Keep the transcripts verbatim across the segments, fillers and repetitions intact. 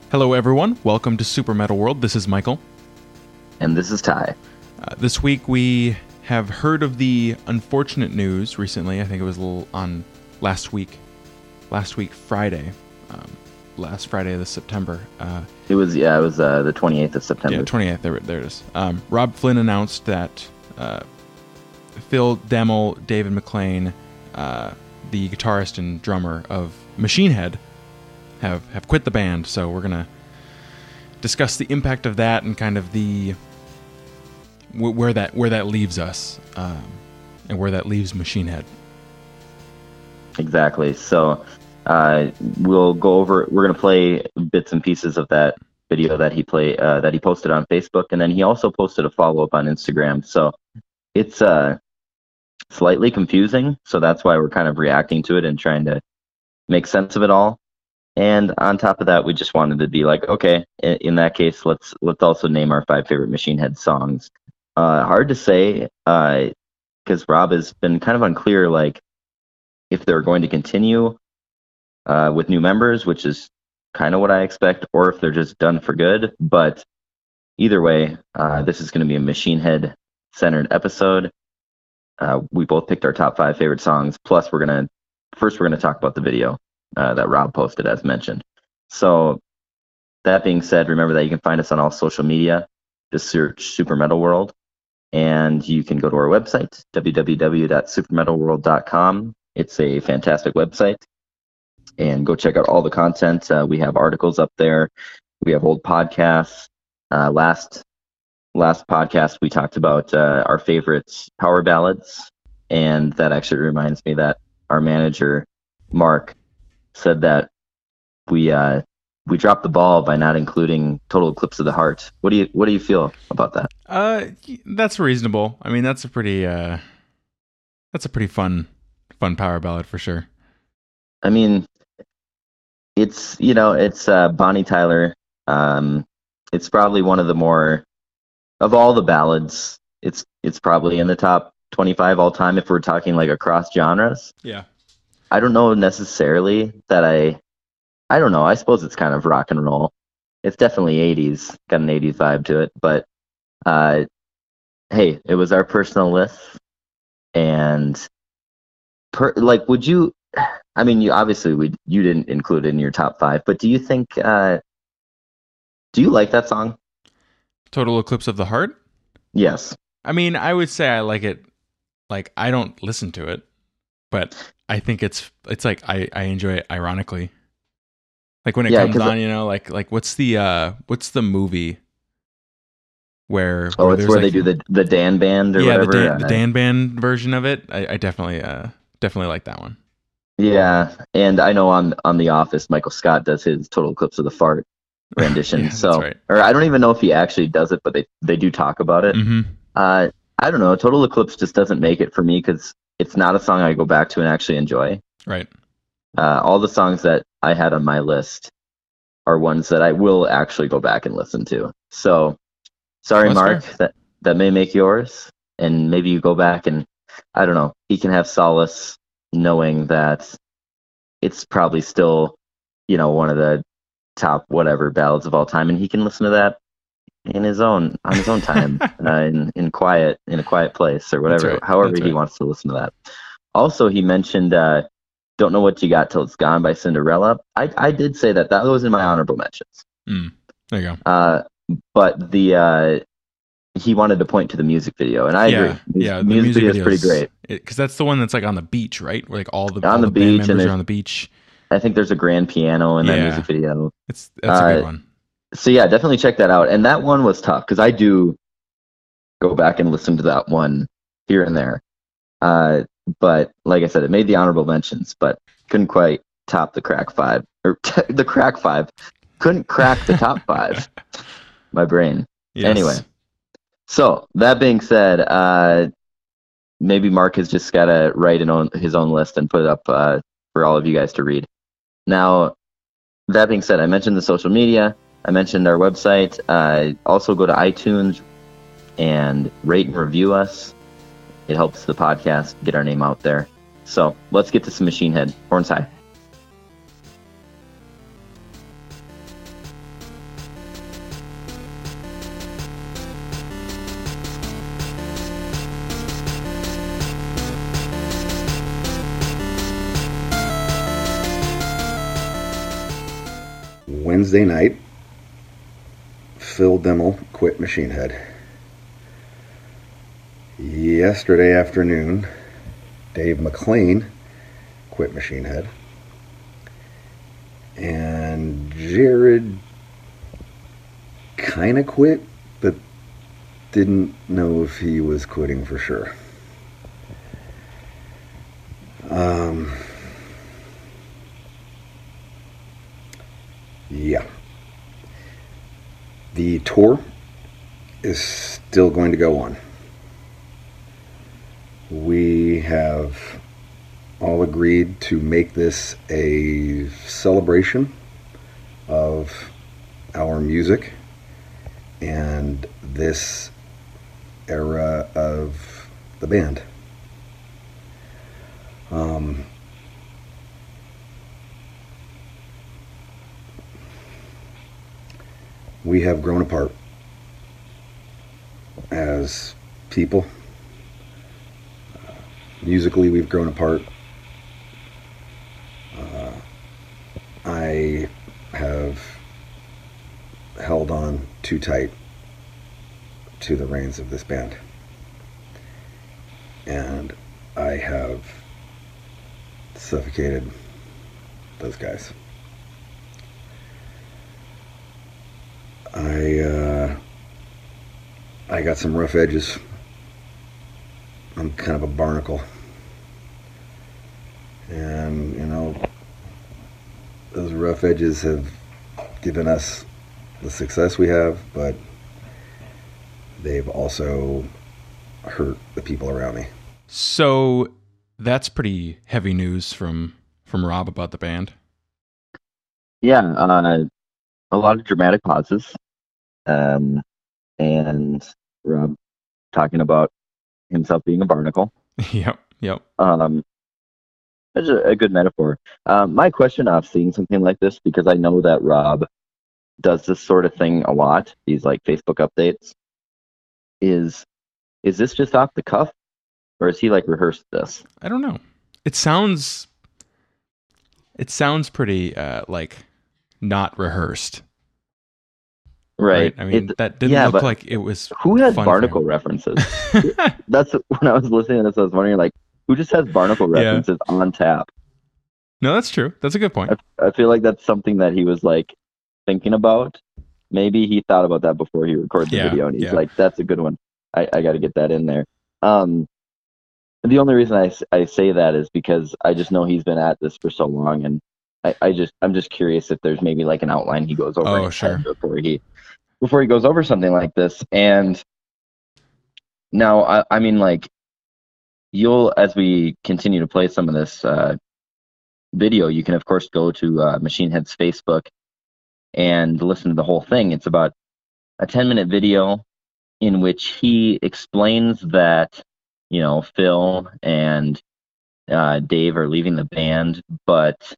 Hello, everyone. Welcome to Super Metal World. This is Michael. And this is Ty. Uh, this week we have heard of the unfortunate news recently. I think it was a little on last week. Last week, Friday. Um, last Friday of the September. Uh, it was, yeah, it was uh, the twenty-eighth of September. Yeah, twenty-eighth. There, there it is. Um, Rob Flynn announced that uh, Phil Demmel, David McLean, uh, the guitarist and drummer of Machine Head, have, have quit the band. So we're going to discuss the impact of that and kind of the wh- where that where that leaves us um, and where that leaves Machine Head. Exactly. So uh, we'll go over. We're going to play bits and pieces of that video that he play uh, that he posted on Facebook, and then he also posted a follow up on Instagram. So it's uh, slightly confusing. So that's why we're kind of reacting to it and trying to make sense of it all. And on top of that, we just wanted to be like, okay, in, in that case, let's let's also name our five favorite Machine Head songs. Uh, hard to say, because uh, Rob has been kind of unclear, like if they're going to continue uh, with new members, which is kind of what I expect, or if they're just done for good. But either way, uh, this is going to be a Machine Head centered episode. Uh, we both picked our top five favorite songs. Plus, we're gonna first we're gonna talk about the video Uh, that Rob posted, as mentioned. So that being said, remember that you can find us on all social media. Just search Super Metal World, and you can go to our website, w w w dot super metal world dot com. It's a fantastic website, and go check out all the content. Uh, we have articles up there. We have old podcasts. Uh, last last podcast, we talked about uh, our favorites power ballads, and that actually reminds me that our manager, Mark, said that we uh, we dropped the ball by not including Total Eclipse of the Heart. What do you what do you feel about that? Uh, that's reasonable. I mean, that's a pretty uh, that's a pretty fun fun power ballad for sure. I mean, it's you know it's uh, Bonnie Tyler. Um, it's probably one of the more of all the ballads. It's it's probably in the top twenty-five all time if we're talking like across genres. Yeah. I don't know necessarily that I, I don't know. I suppose it's kind of rock and roll. It's definitely eighties, got an eighties vibe to it. But uh, hey, it was our personal list, and per, like, would you? I mean, you obviously we you didn't include it in your top five, but do you think? Uh, do you like that song? Total Eclipse of the Heart? Yes. I mean, I would say I like it. Like, I don't listen to it, but I think it's it's like I, I enjoy it ironically. Like when it yeah, comes on, I, you know, like like what's the uh what's the movie where oh where it's where like, they do the the Dan Band or yeah, whatever. the Dan, the Dan Band version of it. I, I definitely uh definitely like that one. Yeah, and I know on on The Office, Michael Scott does his Total Eclipse of the Fart rendition. yeah, so, that's right. or I don't even know if he actually does it, but they they do talk about it. Mm-hmm. Uh, I don't know. Total Eclipse just doesn't make it for me because it's not a song I go back to and actually enjoy. Right. Uh, all the songs that I had on my list are ones that I will actually go back and listen to. So, sorry, That's Mark, fair. that that may make yours, and maybe you go back and I don't know. He can have solace knowing that it's probably still, you know, one of the top whatever ballads of all time, and he can listen to that in his own on his own time, uh, in in quiet in a quiet place or whatever, right. however That's he right. wants to listen to that. Also, he mentioned uh, "Don't Know What You Got Till It's Gone" by Cinderella. I I did say that that was in my honorable mentions. Mm, there you go. Uh, but the uh, he wanted to point to the music video, and I yeah, agree. Mus- yeah, the music, music video is pretty great because that's the one that's like on the beach, right? Where like all the on all the, the beach, band and members are on the beach. I think there's a grand piano in that Yeah. music video. It's that's a Uh, good one. So yeah, definitely check that out. And that one was tough because I do go back and listen to that one here and there. Uh, but like I said, it made the honorable mentions, but couldn't quite top the crack five or t- the crack five. Couldn't crack the top five. My brain. Yes. Anyway, so that being said, uh, maybe Mark has just got to write an own, his own list and put it up uh, for all of you guys to read. Now, that being said, I mentioned the social media. I mentioned our website. Uh, also, go to iTunes and rate and review us. It helps the podcast get our name out there. So let's get to some Machine Head. Horns high. Wednesday night, Phil Demmel quit Machine Head. Yesterday afternoon, Dave McClain quit Machine Head. And Jared kind of quit, but didn't know if he was quitting for sure. Um, yeah. The tour is still going to go on. We have all agreed to make this a celebration of our music and this era of the band. Um, we have grown apart as people. Uh, musically, we've grown apart. Uh, I have held on too tight to the reins of this band. And I have suffocated those guys. I uh, I got some rough edges. I'm kind of a barnacle. And, you know, those rough edges have given us the success we have, but they've also hurt the people around me. So that's pretty heavy news from from Rob about the band. Yeah, uh, a lot of dramatic pauses, um, and Rob talking about himself being a barnacle. Yep, yep. Um, that's a, a good metaphor. Um, my question off seeing something like this, because I know that Rob does this sort of thing a lot, these like Facebook updates, is is this just off the cuff, or is he like rehearsed this? I don't know. It sounds it sounds pretty uh, like not rehearsed. Right. I mean, It- that didn't yeah, look but like it was. Who has fun for barnacle him. references? That's when I was listening to this, I was wondering, like, who just has barnacle Yeah. references on tap? No, that's true. That's a good point. I, I feel like that's something that he was like thinking about. Maybe he thought about that before he recorded the Yeah, video, and he's yeah. like, "That's a good one. I, I got to get that in there." Um, the only reason I, s- I say that is because I just know he's been at this for so long, and I, I just I'm just curious if there's maybe like an outline he goes over Oh, in his head sure. before he before he goes over something like this. And now, I, I mean, like, you'll as we continue to play some of this uh, video, you can of course go to uh, Machine Head's Facebook and listen to the whole thing. It's about a ten minute video in which he explains that, you know, Phil and uh, Dave are leaving the band, but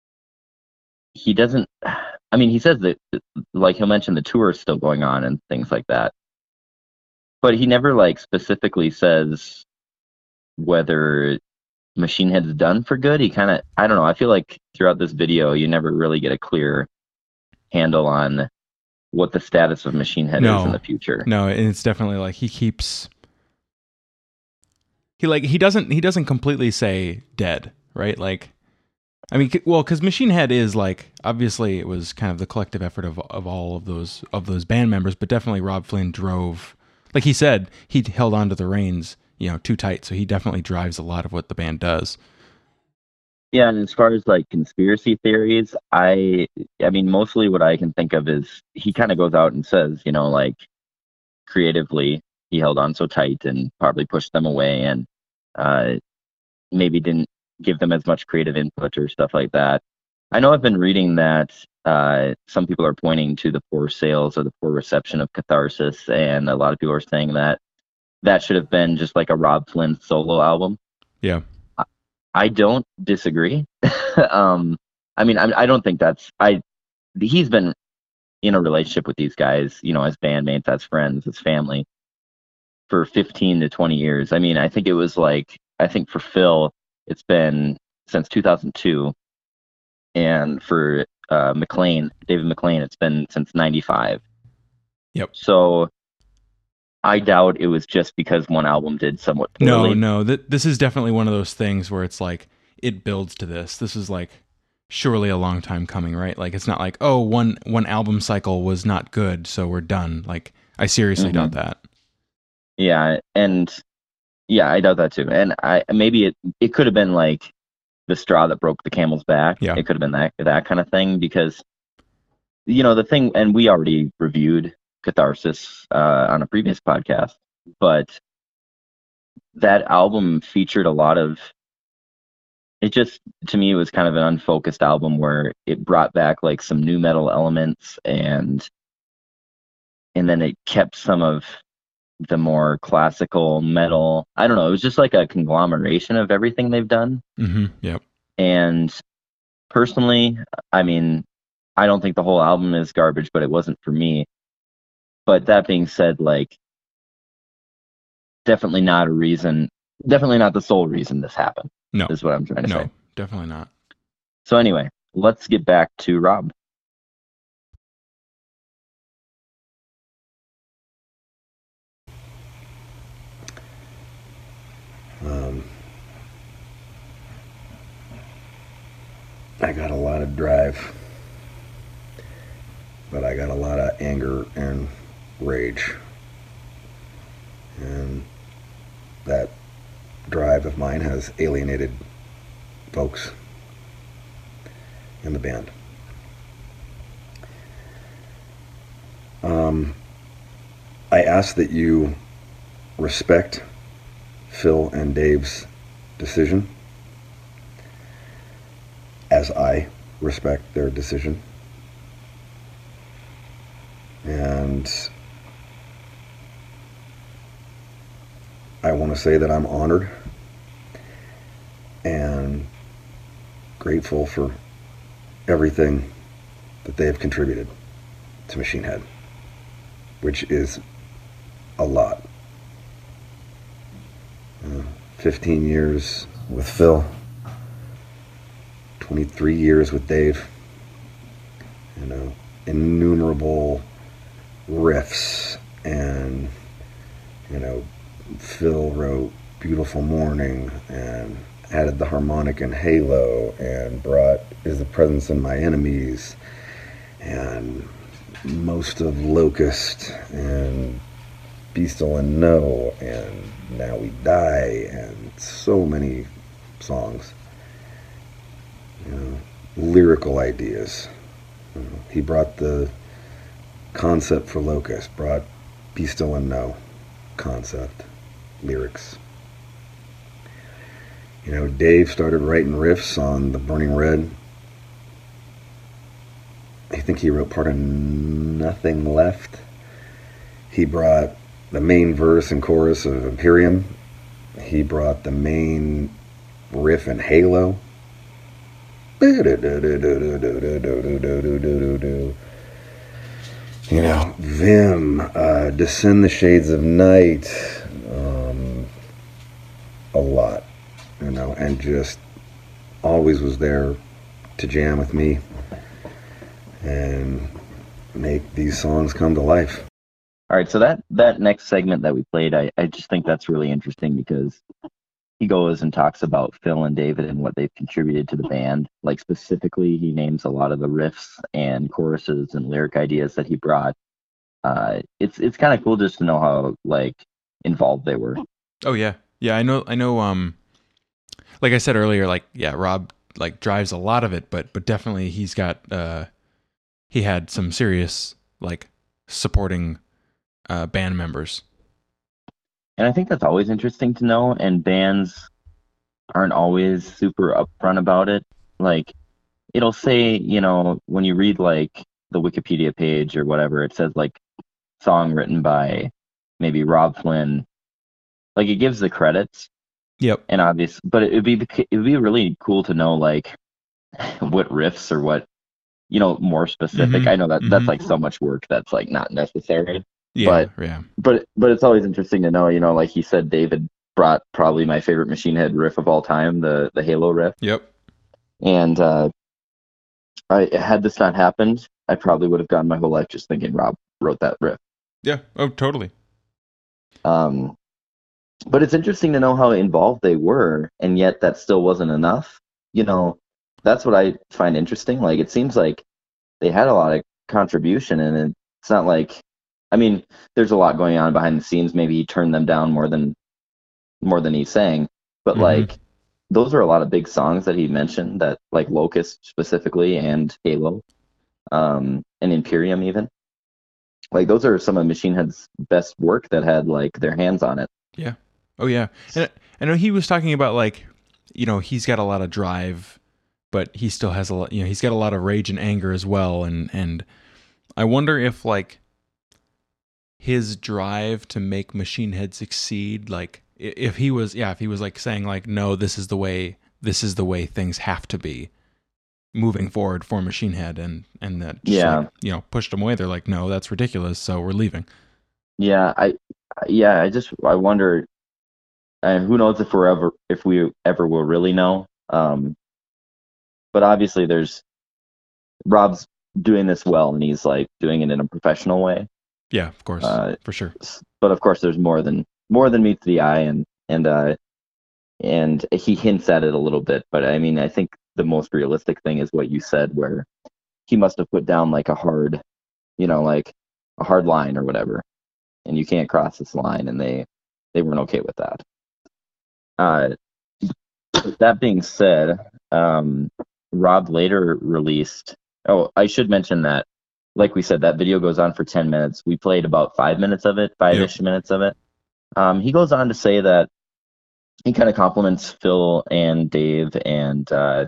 he doesn't. I mean, he says that, like, he'll mention the tour is still going on and things like that, but he never like specifically says whether Machine Head's done for good. He kind of, I don't know. I feel like throughout this video, you never really get a clear handle on what the status of Machine Head No. is in the future. No, and it's definitely like he keeps he like he doesn't he doesn't completely say dead, right? Like, I mean, c- well, because Machine Head is like, obviously it was kind of the collective effort of of all of those of those band members, but definitely Rob Flynn drove, like he said, he held onto the reins, you know, too tight, so he definitely drives a lot of what the band does. Yeah, and as far as like conspiracy theories, I I mean mostly what I can think of is he kind of goes out and says, you know, like creatively he held on so tight and probably pushed them away, and uh maybe didn't give them as much creative input or stuff like that. I know I've been reading that uh some people are pointing to the poor sales or the poor reception of Catharsis, and a lot of people are saying that that should have been just like a Rob Flynn solo album. Yeah. I don't disagree. um, I mean, I, I don't think that's I. He's been in a relationship with these guys, you know, as bandmates, as friends, as family, for fifteen to twenty years. I mean, I think it was like I think for Phil, it's been since two thousand two, and for uh, McLean, David McLean. It's been since ninety-five. Yep. So I doubt it was just because one album did somewhat No, poorly. no. Th- this is definitely one of those things where it's like it builds to this. This is like surely a long time coming, right? Like it's not like, oh, one one album cycle was not good, so we're done. Like I seriously Mhm. doubt that. Yeah, and yeah, I doubt that too. And I maybe it it could have been like the straw that broke the camel's back. Yeah. It could have been that that kind of thing because you know the thing, and we already reviewed Catharsis uh, on a previous podcast, but that album featured a lot of. It just to me it was kind of an unfocused album where it brought back like some new metal elements and and then it kept some of the more classical metal. I don't know. It was just like a conglomeration of everything they've done. Mm-hmm. Yep. And personally, I mean, I don't think the whole album is garbage, but it wasn't for me. But that being said, like, definitely not a reason, definitely not the sole reason this happened. No. Is what I'm trying to No, say. definitely not. So anyway, let's get back to Rob. Um, I got a lot of drive, but I got a lot of anger and rage. And that drive of mine has alienated folks in the band. Um, I ask that you respect Phil and Dave's decision, as I respect their decision. And I want to say that I'm honored and grateful for everything that they have contributed to Machine Head, which is a lot. Uh, fifteen years with Phil, twenty-three years with Dave, you know, innumerable riffs, and, you know, Phil wrote Beautiful Morning and added the harmonic in Halo and brought Is the Presence in My Enemies and most of Locust and Be Still and Know and Now We Die and so many songs. You know, lyrical ideas. You know, he brought the concept for Locust, brought Be Still and Know concept, lyrics. You know, Dave started writing riffs on The Burning Red. I think he wrote part of Nothing Left. He brought the main verse and chorus of Imperium. He brought the main riff in Halo. You know, Vim, uh, Descend the Shades of Night, um, a lot, you know, and just always was there to jam with me and make these songs come to life. All right, so that that next segment that we played, I, I just think that's really interesting because he goes and talks about Phil and David and what they've contributed to the band. Like specifically, he names a lot of the riffs and choruses and lyric ideas that he brought. Uh, it's it's kind of cool just to know how like involved they were. Oh yeah, yeah. I know. I know. Um, like I said earlier, like yeah, Rob like drives a lot of it, but but definitely he's got uh, he had some serious like supporting uh, band members. And I think that's always interesting to know, and bands aren't always super upfront about it. Like, it'll say, you know, when you read, like, the Wikipedia page or whatever, it says, like, song written by maybe Rob Flynn. Like, it gives the credits. Yep. And obvious, but it would be it would be really cool to know, like, what riffs or what, you know, more specific. Mm-hmm. I know that Mm-hmm. that's, like, so much work that's, like, not necessary. Yeah, But yeah. But but it's always interesting to know, you know, like he said, David brought probably my favorite Machine Head riff of all time, the the Halo riff. Yep. And uh, I had this not happened, I probably would have gone my whole life just thinking Rob wrote that riff. Yeah. Oh, totally. Um, but it's interesting to know how involved they were, and yet that still wasn't enough. You know, that's what I find interesting. Like, it seems like they had a lot of contribution, and it's not like, I mean, there's a lot going on behind the scenes. Maybe he turned them down more than more than he sang, but Mhm. like, those are a lot of big songs that he mentioned, that like Locust specifically, and Halo, um, and Imperium even. Like, those are some of Machine Head's best work that had like their hands on it. Yeah. Oh yeah. And I know he was talking about, like, you know, he's got a lot of drive, but he still has a lot, you know, he's got a lot of rage and anger as well. And, and I wonder if, like, his drive to make Machine Head succeed, like, i- if he was, yeah, if he was like saying like, no, this is the way, this is the way things have to be moving forward for Machine Head, and, and that, just, Yeah. like, you know, pushed them away. They're like, no, that's ridiculous. So we're leaving. Yeah, I, yeah, I just I wonder, and who knows if we're ever if we ever will really know. Um, but obviously, there's Rob's doing this well, and he's like doing it in a professional way. Yeah, of course, Uh, for sure. But of course, there's more than more than meets the eye, and and uh, and he hints at it a little bit. But I mean, I think the most realistic thing is what you said, where he must have put down like a hard, you know, like a hard line or whatever, and you can't cross this line, and they they weren't okay with that. Uh, that being said, um, Rob later released. Oh, I should mention that, like we said, that video goes on for ten minutes. We played about five minutes of it, five-ish minutes of it. Um, he goes on to say that he kind of compliments Phil and Dave, and uh,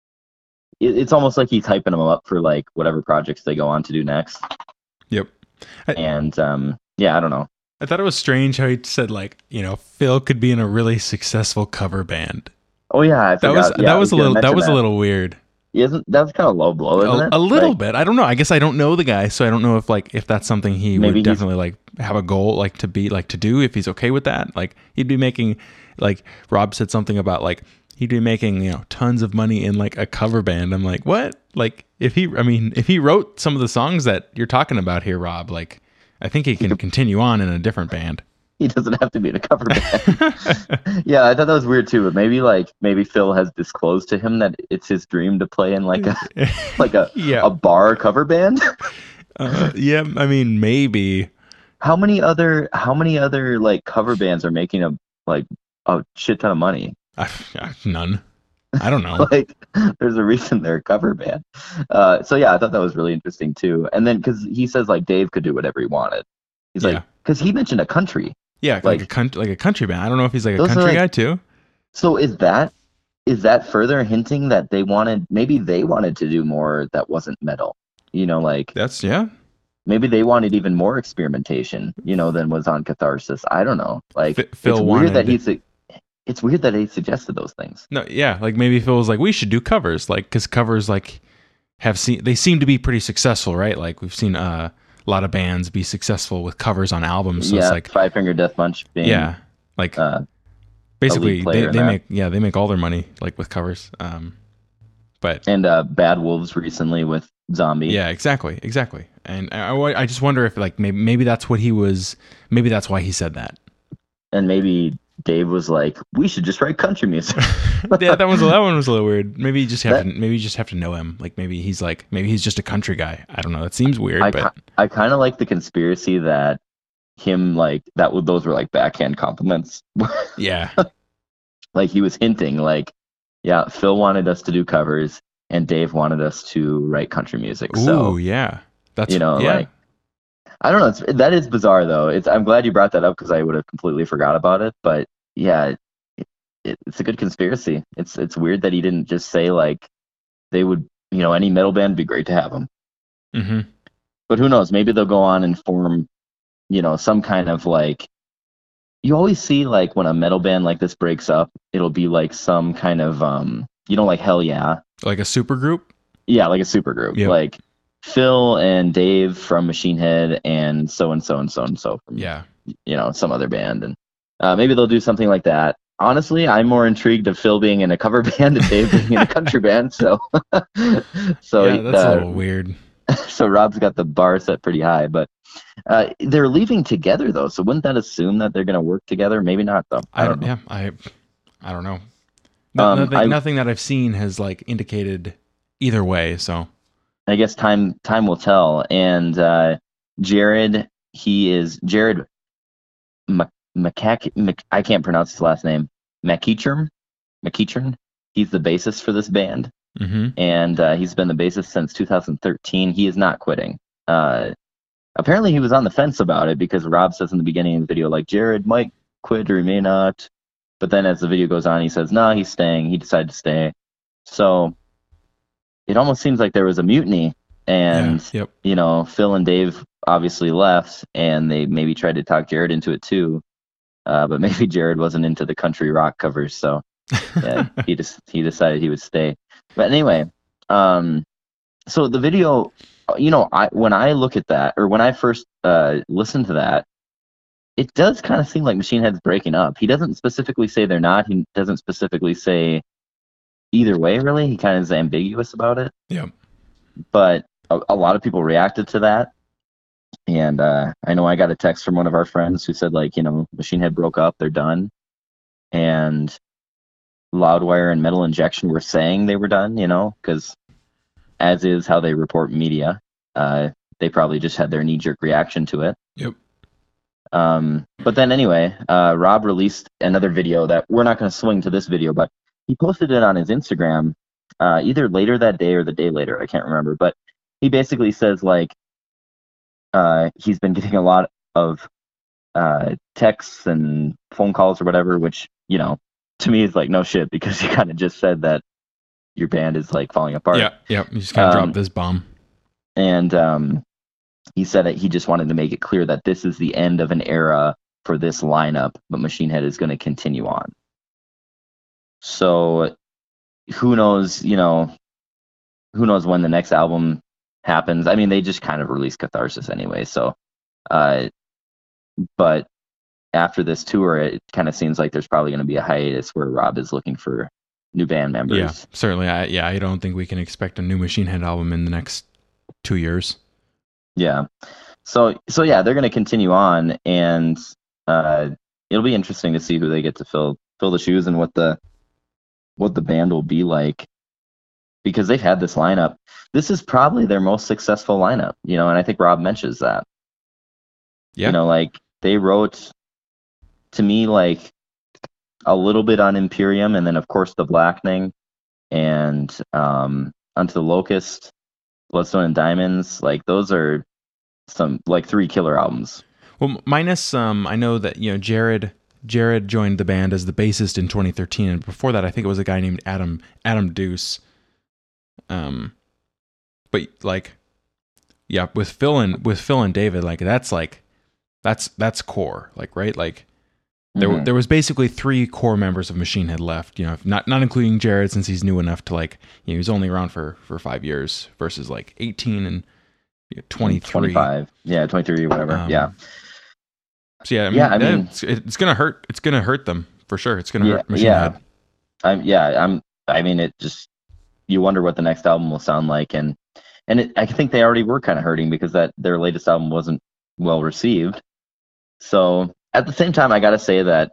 it, it's almost like he's hyping them up for like whatever projects they go on to do next. Yep. I, And um, yeah, I don't know. I thought it was strange how he said, like, you know, Phil could be in a really successful cover band. Oh yeah, I That forgot. was Yeah, that I was a gonna little that mention was a little weird. Isn't that's kind of low blow, isn't A, it? a little Like, bit. I don't know. I guess I don't know the guy, so I don't know if like if that's something he Maybe would he's- definitely like have a goal like to be like to do, if he's okay with that. Like, he'd be making, like, Rob said something about like he'd be making, you know, tons of money in like a cover band. I'm like, what? Like, if he I mean, if he wrote some of the songs that you're talking about here, Rob, like, I think he can continue on in a different band. He doesn't have to be in a cover band. Yeah, I thought that was weird too. But maybe like maybe Phil has disclosed to him that it's his dream to play in like a like a Yeah. a bar cover band. Uh, yeah, I mean, maybe. How many other how many other like cover bands are making a like a shit ton of money? I, I- none. I don't know. Like, there's a reason they're a cover band. Uh, so yeah, I thought that was really interesting too. And then because he says like Dave could do whatever he wanted. He's Yeah. like, because he mentioned a country. Yeah, like, like- a country, like a country band. I don't know if he's like a Those are, country like- guy too. So is that is that further hinting that they wanted maybe they wanted to do more that wasn't metal? You know, like That's yeah. maybe they wanted even more experimentation, you know, than was on Catharsis. I don't know. Like F- Phil it's wanted. weird that he su- it's weird that he suggested those things. No, yeah, like maybe Phil was like, we should do covers, like, because covers like have seen they seem to be pretty successful, right? Like, we've seen uh, a lot of bands be successful with covers on albums. So yeah, it's like, Five Finger Death Punch being yeah, like uh, basically lead player they, in they that. make yeah they make all their money like with covers. Um, but and uh, Bad Wolves recently with Zombie. yeah, exactly, exactly. And I, I just wonder if like maybe maybe that's what he was. Maybe that's why he said that. And maybe Dave was like, we should just write country music. Yeah, that was that one was a little weird. Maybe you just have That- to maybe you just have to know him. Like, maybe he's like maybe he's just a country guy. I don't know. That seems weird, I, but ki- I kind of like the conspiracy that him like that would those were like backhand compliments. yeah, Like he was hinting like, yeah, Phil wanted us to do covers and Dave wanted us to write country music. ooh, So yeah, that's you know, yeah. like I don't know. It's, that is bizarre though. It's I'm glad you brought that up because I would have completely forgot about it. But yeah, it, it, it's a good conspiracy. It's it's weird that he didn't just say like they would, you know, any metal band would be great to have them. hmm But who knows? Maybe they'll go on and form, you know, some kind of like. You always see like when a metal band like this breaks up, it'll be like some kind of um, you know, like Hell Yeah, like a super group. yeah, like a super group, Yep. like Phil and Dave from Machine Head and so and so and so and so from Yeah, you know some other band, and uh, maybe they'll do something like that. honestly, I'm more intrigued of Phil being in a cover band and Dave being in a country band. So, so yeah, that's uh, a little weird. So Rob's got the bar set pretty high, but uh, they're leaving together though. So wouldn't that assume that they're going to work together? Maybe not though. I, I don't don't. know. Yeah, I. I don't know. No, Um, nothing, I- nothing that I've seen has like indicated either way. So I guess time time will tell. And uh, Jared, he is Jared Mc, McCack, Mc, I can't pronounce his last name. McEachern. McEachern. He's the bassist for this band, hmm and uh, he's been the bassist since two thousand thirteen. He is not quitting. Uh, apparently, he was on the fence about it because Rob says in the beginning of the video, like, Jared might quit or he may not. But then as the video goes on, he says, no, nah, he's staying. He decided to stay. So it almost seems like there was a mutiny. And, yeah, yep. you know, Phil and Dave obviously left, and they maybe tried to talk Jared into it too. Uh, but maybe Jared wasn't into the country rock covers. So yeah, he just he decided he would stay. But anyway, um, so the video, you know, I when I look at that, or when I first uh, listened to that, it does kind of seem like Machine Head's breaking up. He doesn't specifically say they're not. He doesn't specifically say either way, really. He kind of is ambiguous about it. Yeah. But a, a lot of people reacted to that. And uh, I know I got a text from one of our friends who said, like, you know, Machine Head broke up. They're done. And Loudwire and Metal Injection were saying they were done, you know, because as is how they report media, uh, they probably just had their knee-jerk reaction to it. Yep. Um, but then anyway, uh, Rob released another video that we're not going to swing to this video, but he posted it on his Instagram uh, either later that day or the day later. I can't remember. But he basically says, like, uh, he's been getting a lot of uh, texts and phone calls or whatever, which, you know, to me is like, no shit, because you kind of just said that your band is like falling apart. Yeah, yeah. You just kind of Um, dropped this bomb. And um, he said that he just wanted to make it clear that this is the end of an era for this lineup, but Machine Head is going to continue on. So who knows, you know, who knows when the next album happens. I mean, they just kind of released Catharsis anyway. So, uh, but after this tour, it kind of seems like there's probably going to be a hiatus where Rob is looking for new band members. Yeah, certainly. I, yeah, I don't think we can expect a new Machine Head album in the next two years. Yeah. So so yeah, they're going to continue on, and uh, it'll be interesting to see who they get to fill fill the shoes and what the what the band will be like, because they've had this lineup. This is probably their most successful lineup, you know, and I think Rob mentions that. Yeah. You know, like they wrote to me like a little bit on Imperium, and then of course the Blackening, and um, Unto the Locust, Bloodstone and Diamonds. Like those are some like three killer albums. Well, minus um, I know that you know Jared. Jared joined the band as the bassist in twenty thirteen, and before that, I think it was a guy named Adam Adam Deuce. Um, but like, yeah, with Phil and with Phil and David, like that's like, that's that's core, like right, like there Mhm. there was basically three core members of Machine Head left, you know, not not including Jared since he's new enough to like, you know, he was only around for for five years versus like eighteen and you know, twenty-three. twenty-five. Yeah, twenty-three, whatever. Um, yeah. So yeah, I mean, Yeah, I mean- it's, it's gonna hurt. It's gonna hurt them for sure. It's gonna Yeah, hurt Machine yeah. Head. I'm yeah, I'm I mean it just, you wonder what the next album will sound like, and and it, I think they already were kind of hurting because that their latest album wasn't well received. So at the same time, I got to say that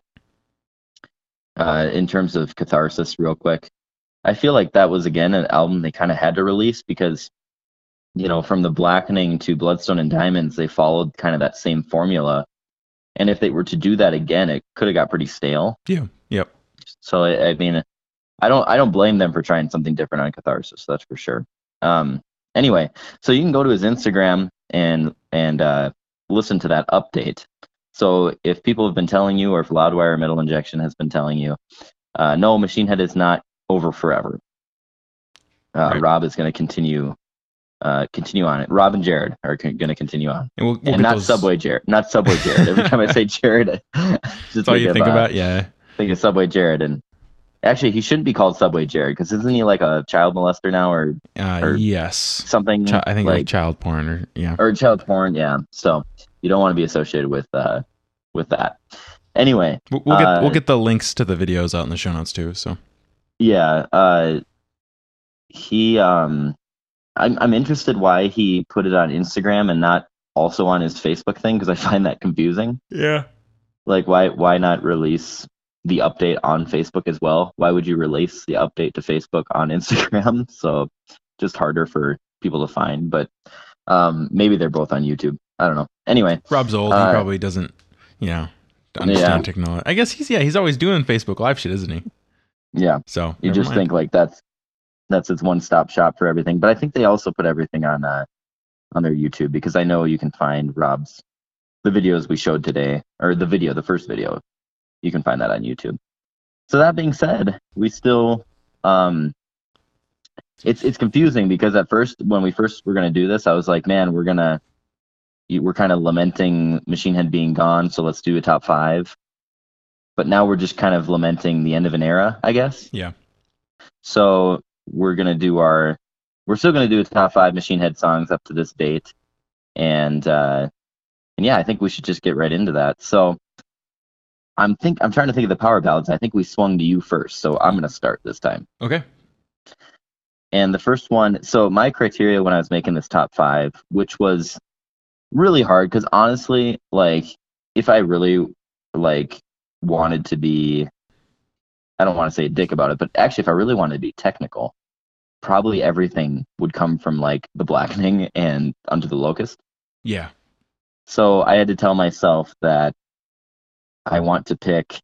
uh, in terms of Catharsis, real quick, I feel like that was again an album they kind of had to release because, you know, from the Blackening to Bloodstone and Diamonds, they followed kind of that same formula, and if they were to do that again, it could have got pretty stale. Yeah. Yep. So I, I mean, I don't I don't blame them for trying something different on Catharsis. That's for sure. Um, anyway, so you can go to his Instagram and and uh, listen to that update. So if people have been telling you, or if Loudwire or Metal Injection has been telling you, uh, no, Machine Head is not over forever. Uh, Right. Rob is going to continue uh, continue on it. Rob and Jared are going to continue on, And we'll, we'll and get not those- Subway Jared. Not Subway Jared. Every time I say Jared, I just That's all you of, think uh, about. Yeah. think of Subway Jared. And actually, he shouldn't be called Subway Jared because isn't he like a child molester now or Uh, or yes. something? Chi- I think like, like child porn or yeah. or child porn. Yeah. So you don't want to be associated with uh with that. Anyway, We'll, we'll get uh, we'll get the links to the videos out in the show notes too. So yeah, uh, he um, I'm I'm interested why he put it on Instagram and not also on his Facebook thing, because I find that confusing. yeah, Like, why why not release the update on Facebook as well? Why would you release the update to Facebook on Instagram? So just harder for people to find. But um, maybe they're both on YouTube. I don't know. Anyway, Rob's old. uh, he probably doesn't, you know, understand Yeah. technology. I guess he's yeah he's always doing Facebook Live shit, isn't he? yeah, So you never just mind. think like that's that's its one stop shop for everything. But I think they also put everything on uh, on their YouTube, because I know you can find Rob's the videos we showed today, or the video, the first video. You can find that on YouTube. So that being said, we still um, it's it's confusing, because at first, when we first were gonna do this, I was like, man, we're gonna we're kind of lamenting Machine Head being gone, so let's do a top five. But now we're just kind of lamenting the end of an era, I guess. Yeah. So we're gonna do our we're still gonna do a top five Machine Head songs up to this date, and uh, and yeah, I think we should just get right into that. So I'm think I'm trying to think of the power ballads. I think we swung to you first, so I'm gonna start this time. Okay. And the first one, so my criteria when I was making this top five, which was really hard, because honestly, like, if I really like wanted to be, I don't want to say a dick about it, but actually, if I really wanted to be technical, probably everything would come from like The Blackening and Under the Locust. Yeah. So I had to tell myself that I want to pick,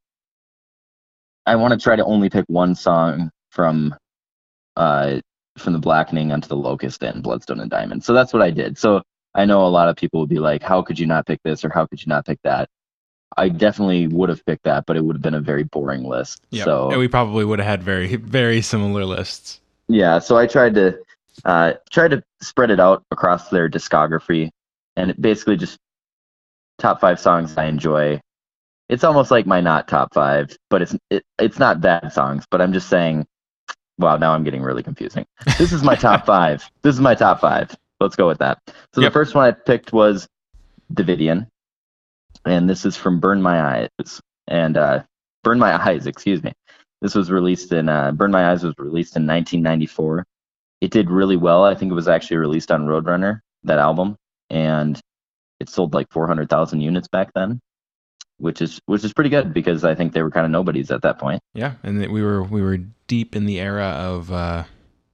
I want to try to only pick one song from, uh, from The Blackening, Unto the Locust, and Bloodstone and Diamond. So that's what I did. So I know a lot of people would be like, how could you not pick this, or how could you not pick that? I definitely would have picked that, but it would have been a very boring list. Yeah. So And we probably would have had very very similar lists. yeah, so I tried to uh, try to spread it out across their discography, and it basically just top five songs I enjoy. It's almost like my not top five, but it's it, it's not bad songs. But I'm just saying, wow, now I'm getting really confusing. This is my top five. This is my top five. Let's go with that. So Yep. the first one I picked was Davidian, and this is from Burn My Eyes, and uh, Burn My Eyes, excuse me. This was released in uh, Burn My Eyes was released in nineteen ninety-four. It did really well. I think it was actually released on Roadrunner, that album, and it sold like four hundred thousand units back then, which is which is pretty good, because I think they were kind of nobodies at that point. Yeah, and that we were we were deep in the era of uh,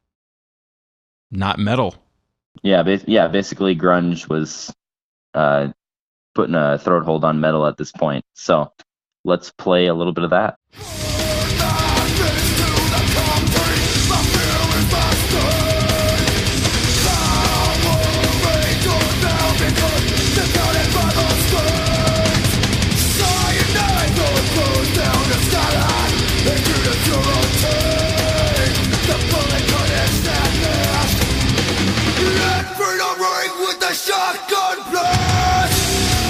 not metal. Yeah, ba- yeah. Basically, grunge was uh, putting a throat hold on metal at this point. So let's play a little bit of that. Shotgun blast!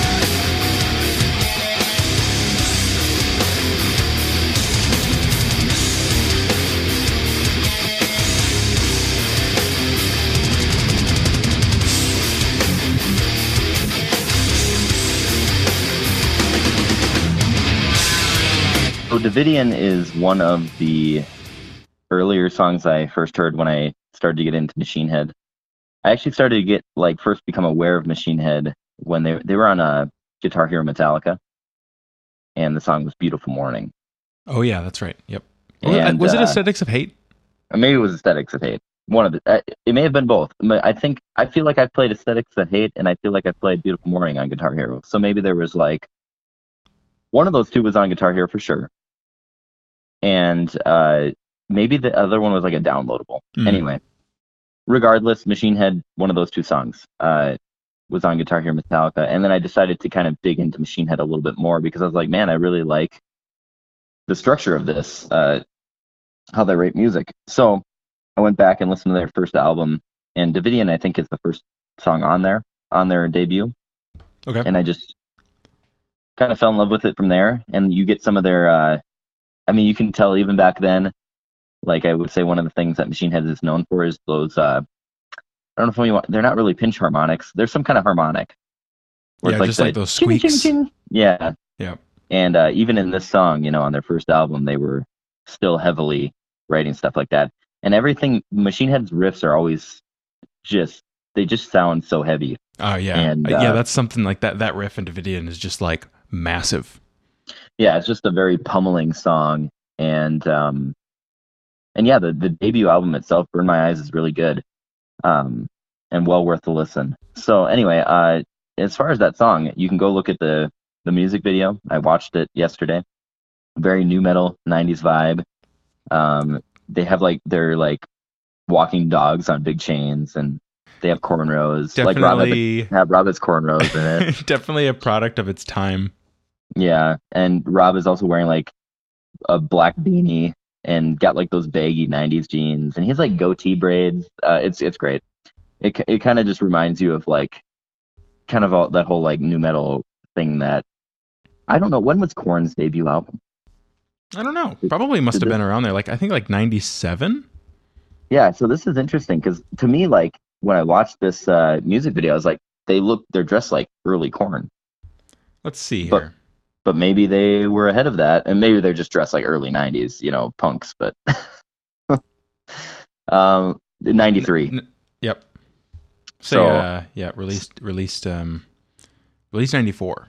So Davidian is one of the earlier songs I first heard when I started to get into Machine Head. I actually started to get like first become aware of Machine Head when they they were on a Guitar Hero Metallica, and the song was "Beautiful Morning." Oh yeah, that's right. Yep. Was, it- And, was it uh, Aesthetics of Hate? Or maybe it was Aesthetics of Hate. One of the uh, it may have been both. But I think I feel like I played Aesthetics of Hate, and I feel like I played Beautiful Morning on Guitar Hero. So maybe there was like one of those two was on Guitar Hero for sure, and uh, maybe the other one was like a downloadable. Mm. Anyway. Regardless, Machine Head, one of those two songs, uh, was on Guitar Hero Metallica. And then I decided to kind of dig into Machine Head a little bit more, because I was like, man, I really like the structure of this, uh, how they write music. So I went back and listened to their first album, and Davidian, I think, is the first song on there, on their debut. Okay. And I just kind of fell in love with it from there. And you get some of their, uh, I mean, you can tell even back then, like I would say one of the things that Machine Head is known for is those, uh, I don't know if you want, they're not really pinch harmonics. There's some kind of harmonic. where Yeah, it's just the like those ching, ching, squeaks. ching. Yeah. Yeah. And uh, even in this song, you know, on their first album, they were still heavily writing stuff like that. And everything, Machine Head's riffs are always just, they just sound so heavy. Oh, yeah. And, Uh, yeah, uh, that's something like that. That riff in Davidian is just like massive. Yeah, it's just a very pummeling song. And, um, and yeah, the, the debut album itself, Burn My Eyes, is really good. Um, and well worth the listen. So anyway, uh, as far as that song, you can go look at the, the music video. I watched it yesterday. Very new metal, nineties vibe. Um, they have like, they're like walking dogs on big chains, and they have cornrows. Definitely. Like Rob had, Rob has cornrows in it. Definitely a product of its time. Yeah, and Rob is also wearing like a black beanie and got like those baggy nineties jeans, and he has like goatee braids. Uh, it's it's great. It it kind of just reminds you of like kind of all, that whole like new metal thing that I don't know, when was Korn's debut album? I don't know. Probably must Did have this- been around there. Like I think like ninety-seven. Yeah, so this is interesting because to me, like when I watched this uh, music video, I was like, they look, they're dressed like early Korn, Let's see But- here. but maybe they were ahead of that, and maybe they're just dressed like early nineties, you know, punks. But um, ninety-three. N- yep. So, So- uh, yeah, released released um released ninety-four.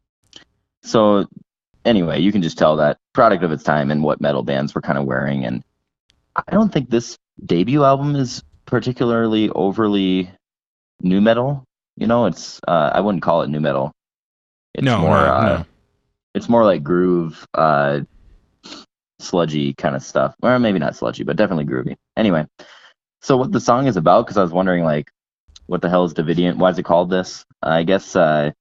So anyway, you can just tell that product of its time and what metal bands were kind of wearing. And I don't think this debut album is particularly overly new metal. You know, it's uh, I wouldn't call it new metal. It's No, more no, uh, no. it's more like groove, uh, sludgy kind of stuff. Or maybe not sludgy, but definitely groovy. Anyway, so what the song is about? Because I was wondering, like, what the hell is Davidian? Why is it called this? I guess uh,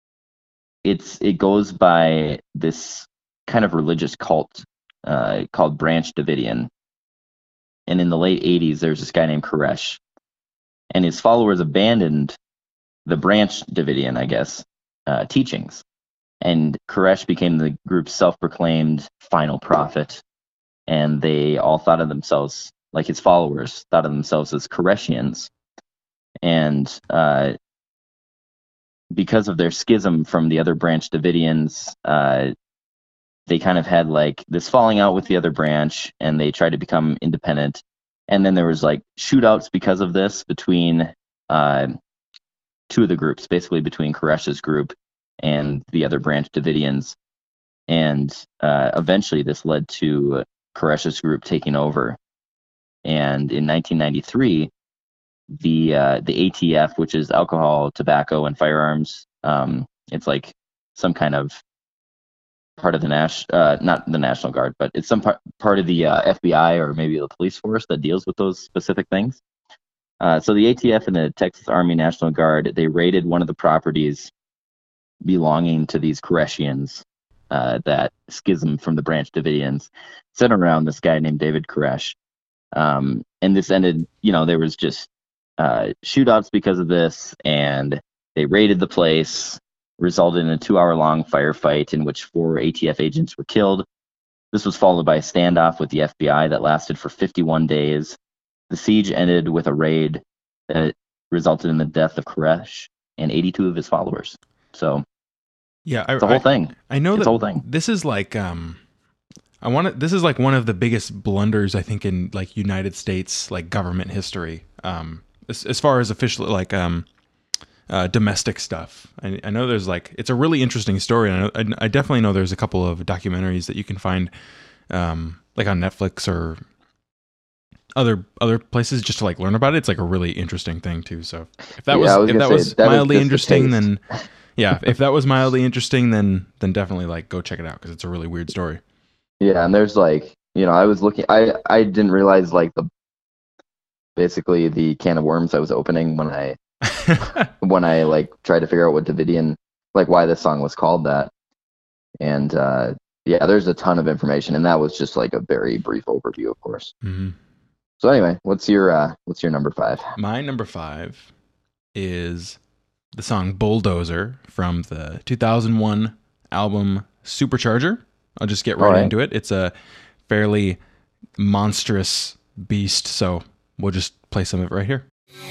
it's it goes by this kind of religious cult uh, called Branch Davidian. And in the late eighties, there's this guy named Koresh, and his followers abandoned the Branch Davidian, I guess, uh, teachings. And Koresh became the group's self-proclaimed final prophet, and they all thought of themselves, like his followers, thought of themselves as Koreshians. And uh, because of their schism from the other Branch Davidians, uh, they kind of had like this falling out with the other branch, and they tried to become independent. And then there was like shootouts because of this between uh, two of the groups, basically between Koresh's group and the other Branch Davidians. And uh, eventually this led to Koresh's group taking over. And in nineteen ninety-three, the uh, the A T F, which is alcohol, tobacco, and firearms, um, it's like some kind of part of the Nash, uh, not the National Guard, but it's some part part of the uh, F B I or maybe the police force that deals with those specific things. Uh, so the A T F and the Texas Army National Guard, they raided one of the properties belonging to these Koreshians, uh, that schism from the Branch Davidians, centered around this guy named David Koresh. Um, and this ended, you know, there was just uh, shootouts because of this, and they raided the place, resulted in a two-hour-long firefight in which four A T F agents were killed. This was followed by a standoff with the F B I that lasted for fifty-one days. The siege ended with a raid that resulted in the death of Koresh and eighty-two of his followers. So Yeah, I, it's the whole I, thing. I know It's that the whole thing. this is like um I want to, this is like one of the biggest blunders I think in like United States like government history. Um as, as far as official like um uh, domestic stuff. I, I know there's like it's a really interesting story, and I, I, I definitely know there's a couple of documentaries that you can find um like on Netflix or other other places just to like learn about it. It's like a really interesting thing too. So if that Yeah, I was, was if gonna that say, was that is mildly just a interesting, taste. then yeah, if that was mildly interesting, then then definitely like go check it out because it's a really weird story. Yeah, and there's like, you know, I was looking, I I didn't realize like the basically the can of worms I was opening when I when I like tried to figure out what Davidian, like why this song was called that. And uh, yeah, there's a ton of information, and that was just like a very brief overview, of course. hmm So anyway, what's your uh, what's your number five? My number five is the song Bulldozer from the two thousand one album Supercharger. I'll just get right, All right. into it. It's a fairly monstrous beast, so we'll just play some of it right here.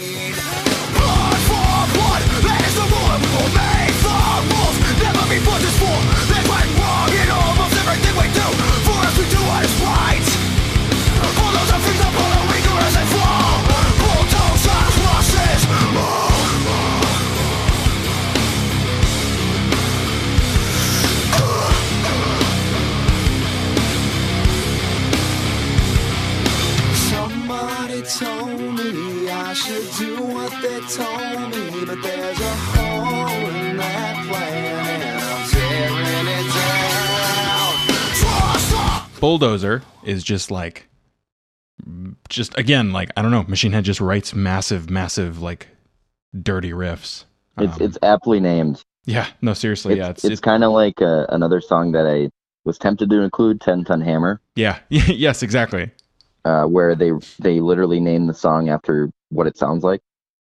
Blood for blood, that is the rule. We will make the rules. Never be fought as for. They fight war. me, but there's a hole in that plan, and I'm tearing it down. Trust up! Bulldozer is just like, just again, like, I don't know, Machine Head just writes massive, massive, like, dirty riffs. It's Um, it's aptly named. yeah, no, seriously, It's, yeah, it's, it's, it's kind of like uh, another song that I was tempted to include, Ten Ton Hammer, yeah, yes, exactly. uh, where they they literally name the song after what it sounds like.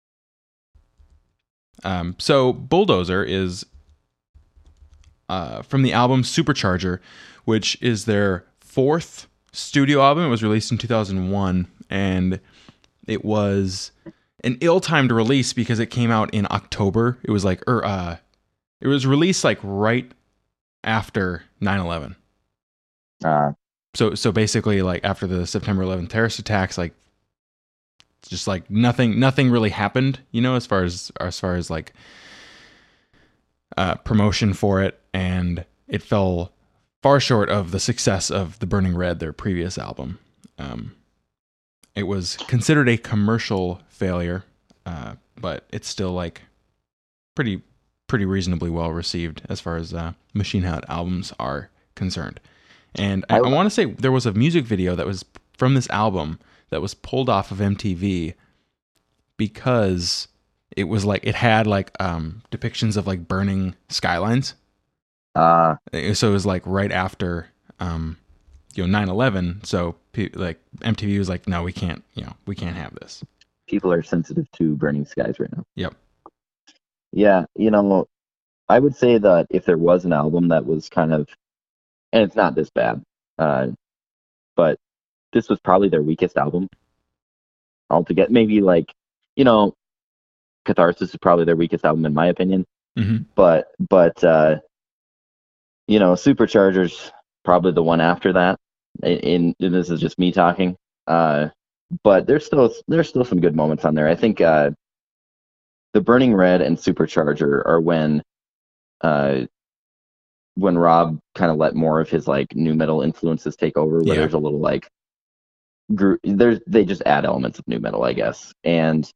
Um, so Bulldozer is uh, from the album Supercharger, which is their fourth studio album. It was released in two thousand one, and it was an ill-timed release because it came out in October. It was like, er, uh, it was released like right after nine eleven. Uh, So, so basically, like after the September eleventh terrorist attacks, like just like nothing, nothing really happened, you know, as far as as far as like uh, promotion for it, and it fell far short of the success of The Burning Red, their previous album. Um, it was considered a commercial failure, uh, but it's still like pretty pretty reasonably well received as far as uh, Machine Head albums are concerned. And I, I want to say there was a music video that was from this album that was pulled off of M T V because it was like it had like um, depictions of like burning skylines. uh, So it was like right after um, you know nine eleven. So pe- like M T V was like, no, we can't. You know, we can't have this. people are sensitive to burning skies right now. Yep. Yeah, you know, I would say that if there was an album that was kind of, and it's not this bad, uh, but this was probably their weakest album altogether. Maybe like, you know, Catharsis is probably their weakest album in my opinion. hmm But but uh, you know, Superchargers probably the one after that. In, in this is just me talking. Uh, but there's still there's still some good moments on there. I think uh, the Burning Red and Supercharger are when uh, when Rob kind of let more of his like new metal influences take over. Where Yeah. there's a little like group. There's they just add elements of new metal, I guess. And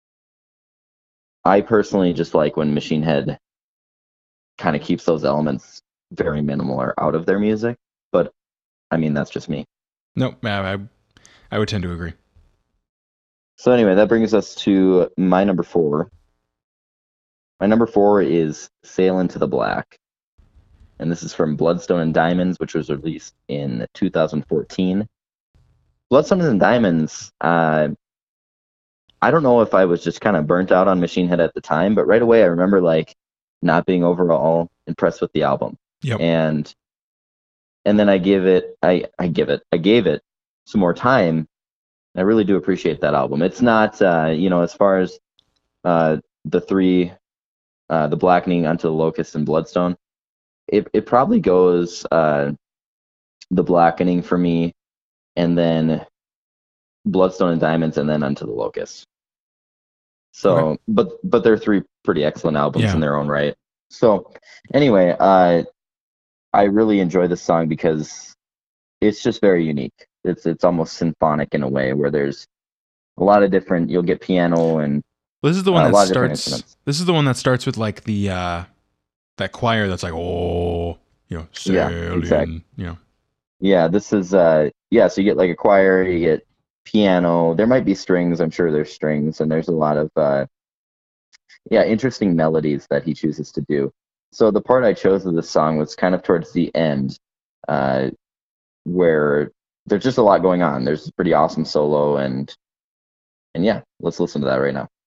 I personally just like when Machine Head kind of keeps those elements very minimal or out of their music. But I mean, that's just me. Nope. I, I I would tend to agree. So anyway, that brings us to my number four. My number four is Sail Into the Black. And this is from Bloodstone and Diamonds, which was released in two thousand fourteen. Bloodstone and Diamonds, uh, I don't know if I was just kind of burnt out on Machine Head at the time, but right away I remember like not being overall impressed with the album. Yep. And and then I give it I, I give it I gave it some more time. I really do appreciate that album. It's not uh, you know, as far as uh, the three uh, the Blackening, Unto the Locust, and Bloodstone, it it probably goes uh, the Blackening for me, and then Bloodstone and Diamonds, and then Unto the Locust. So, Okay. but but they're three pretty excellent albums Yeah. in their own right. So, anyway, uh, I really enjoy this song because it's just very unique. It's it's almost symphonic in a way where there's a lot of different. You'll get piano and Well, this is the one Uh, a that lot of different starts. instruments. This is the one that starts with like the uh, that choir that's like, oh, you know, Yeah, sailing, exact- you know. yeah, this is uh yeah. So you get like a choir, you get piano. There might be strings. I'm sure there's strings, and there's a lot of uh, yeah, interesting melodies that he chooses to do. So the part I chose of this song was kind of towards the end, uh, where there's just a lot going on. There's a pretty awesome solo, and and yeah, let's listen to that right now.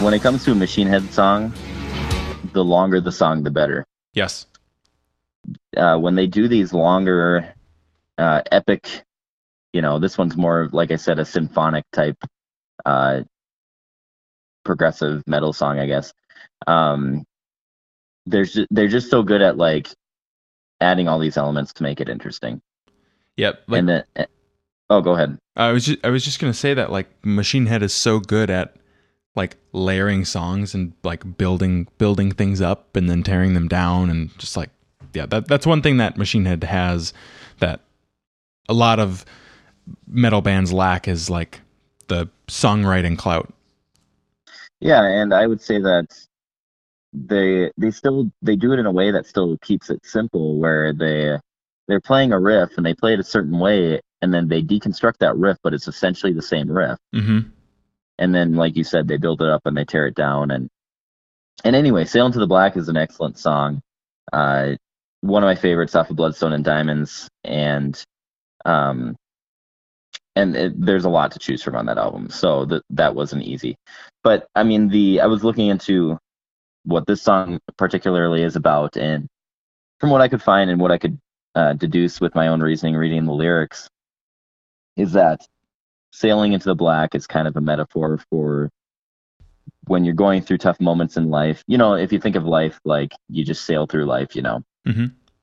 when it comes to a Machine Head song, the longer the song, the better. Yes. Uh, when they do these longer, uh, epic, you know, this one's more, like I said, a symphonic type, uh, progressive metal song, I guess. Um, there's ju- they're just so good at like adding all these elements to make it interesting. Yep. Like, and then, eh, oh, go ahead. I was just, I was just gonna say that like Machine Head is so good at like layering songs and like building building things up and then tearing them down, and just like, yeah, that that's one thing that Machine Head has that a lot of metal bands lack, is like the songwriting clout. Yeah, and I would say that they they still they do it in a way that still keeps it simple, where they they're playing a riff and they play it a certain way, and then they deconstruct that riff, but it's essentially the same riff. Mm-hmm. And then, like you said, they build it up and they tear it down. And and anyway, "Sail Into the Black" is an excellent song. Uh, one of my favorites off of Bloodstone and Diamonds, and um, and it, there's a lot to choose from on that album, so that that wasn't easy. But I mean, the I was looking into what this song particularly is about, and from what I could find and what I could uh, deduce with my own reasoning, reading the lyrics, is that sailing into the black is kind of a metaphor for when you're going through tough moments in life. You know, if you think of life like you just sail through life, you know, Mm-hmm.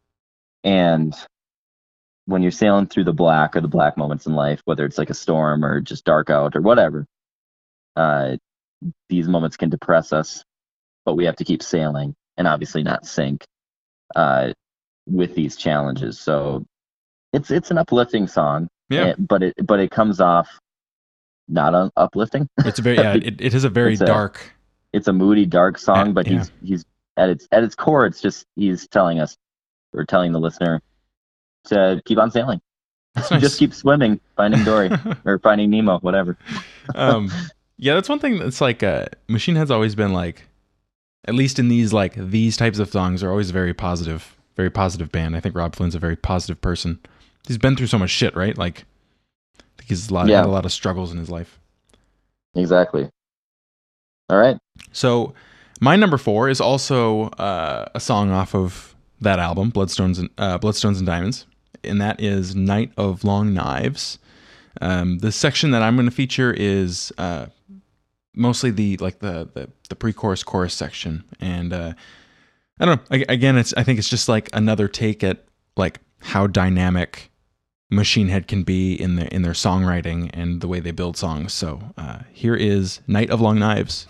and when you're sailing through the black or the black moments in life, whether it's like a storm or just dark out or whatever, uh, these moments can depress us, but we have to keep sailing and obviously not sink uh, with these challenges. So it's it's an uplifting song, Yeah. eh, but it but it comes off not un- uplifting. It's a very yeah. It, it is a very It's a- dark. It's a moody, dark song, Yeah, but yeah. he's he's at its at its core, it's just he's telling us or telling the listener to keep on sailing. That's nice. Just keep swimming, finding Dory or finding Nemo, whatever. um, yeah, that's one thing that's like uh, Machine Head's always been like, at least in these like these types of songs, are always very positive, very positive band. I think Rob Flynn's a very positive person. He's been through so much shit, right? Like, I think he's a lot, Yeah. had a lot of struggles in his life. Exactly. All right. So my number four is also uh, a song off of that album, Bloodstones and uh, Bloodstones and Diamonds, and that is "Night of Long Knives." Um, the section that I'm going to feature is uh, mostly the like the the, the pre-chorus chorus section, and uh, I don't know. Again, it's I think it's just like another take at like how dynamic Machine Head can be in their in their songwriting and the way they build songs. So uh, here is "Night of Long Knives."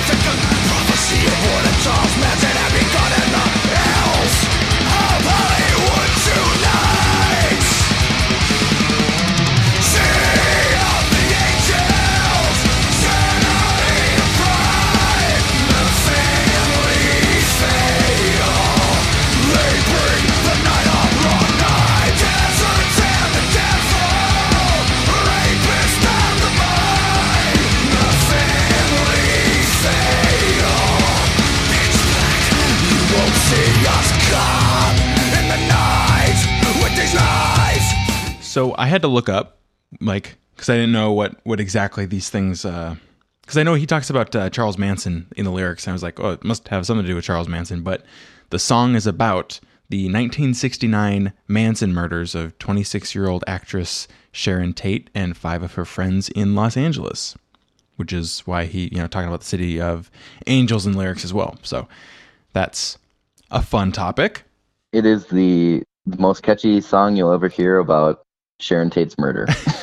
So I had to look up, like, because I didn't know what, what exactly these things, because I know he talks about uh, Charles Manson in the lyrics, and I was like, oh, it must have something to do with Charles Manson, but the song is about the nineteen sixty-nine Manson murders of twenty-six-year-old actress Sharon Tate and five of her friends in Los Angeles, which is why he, you know, talking about the city of angels in lyrics as well. So that's a fun topic. It is the most catchy song you'll ever hear about Sharon Tate's murder.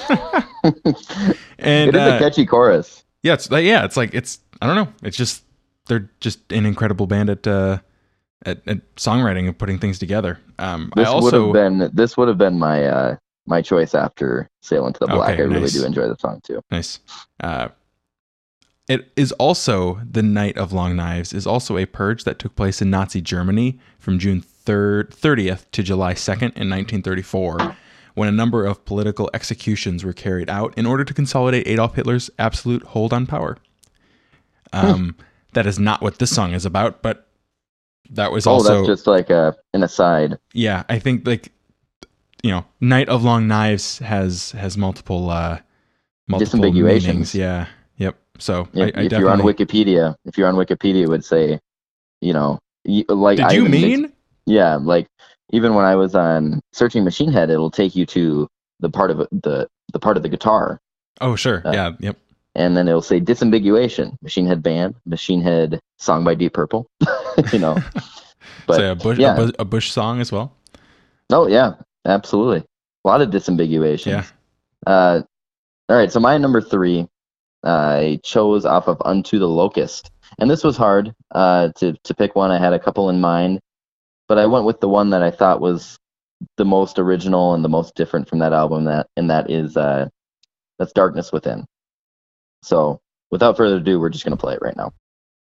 And it is uh, a catchy chorus. Yeah, it's like, yeah, it's like it's I don't know. It's just they're just an incredible band at uh, at, at songwriting and putting things together. Um, This I would also have been this would have been my uh, my choice after "Sail Into the Black." Okay, I really nice. do enjoy the song too. nice. Uh, it is also the Night of Long Knives is also a purge that took place in Nazi Germany from June third, thirtieth to July second in nineteen thirty-four, when a number of political executions were carried out in order to consolidate Adolf Hitler's absolute hold on power. Um, that is not what this song is about, but that was Oh, also that's just like a an aside. yeah. I think like you know, Night of Long Knives has has multiple uh, multiple Disambiguations. meanings. Yeah, Yep. So If, I, I if you're on definitely. Wikipedia, if you're on Wikipedia, it would say, you know, y- like Did I you even mix- mean? yeah, like even when I was on searching Machine Head, it'll take you to the part of it- the the part of the guitar, Oh, sure. Uh, yeah. Yep. and then it'll say disambiguation, Machine Head band, Machine Head song by Deep Purple, you know. But so a bush, yeah, a, bush, a Bush song as well. oh yeah, absolutely, a lot of disambiguations. Yeah. Uh, all right, so my number three, I chose off of Unto the Locust, and this was hard uh, to to pick one. I had a couple in mind, but I went with the one that I thought was the most original and the most different from that album. That and that is uh, that's Darkness Within. So without further ado, we're just gonna play it right now.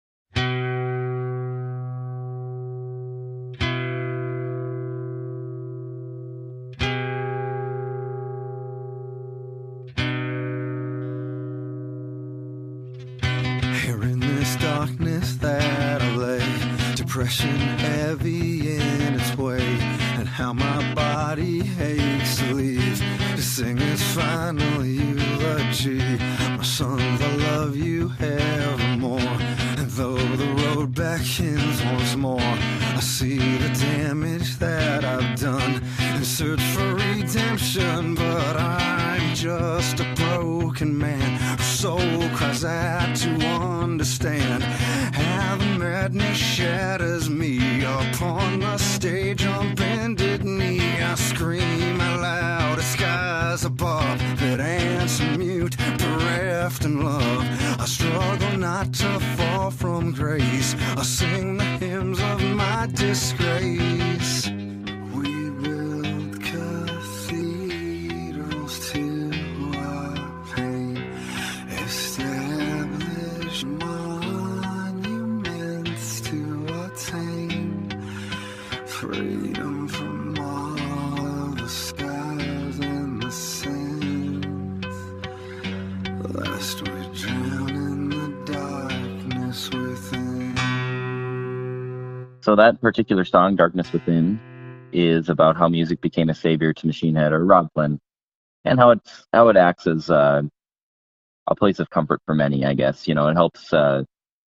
Here in this darkness that I lay, depression heavy in its way, and how my body aches to leave to sing its final eulogy. My sons, I love you evermore, and though the road beckons once more, I see the damage that I've done and search for redemption, but I'm just a broken man whose soul cries out to understand how the madness shatters me upon the stage on bended knee. I scream out loud at skies above that answer mute, bereft in love. I struggle not to fall from grace. I sing the hymns of my disgrace. We build cathedrals to our pain, establish monuments to attain freedom from all of the skies and the sands, lest we drown in the darkness within. So that particular song, Darkness Within, is about how music became a savior to Machine Head or Rob Flynn, and how it how it acts as uh, a place of comfort for many. I guess you know it helps. Uh,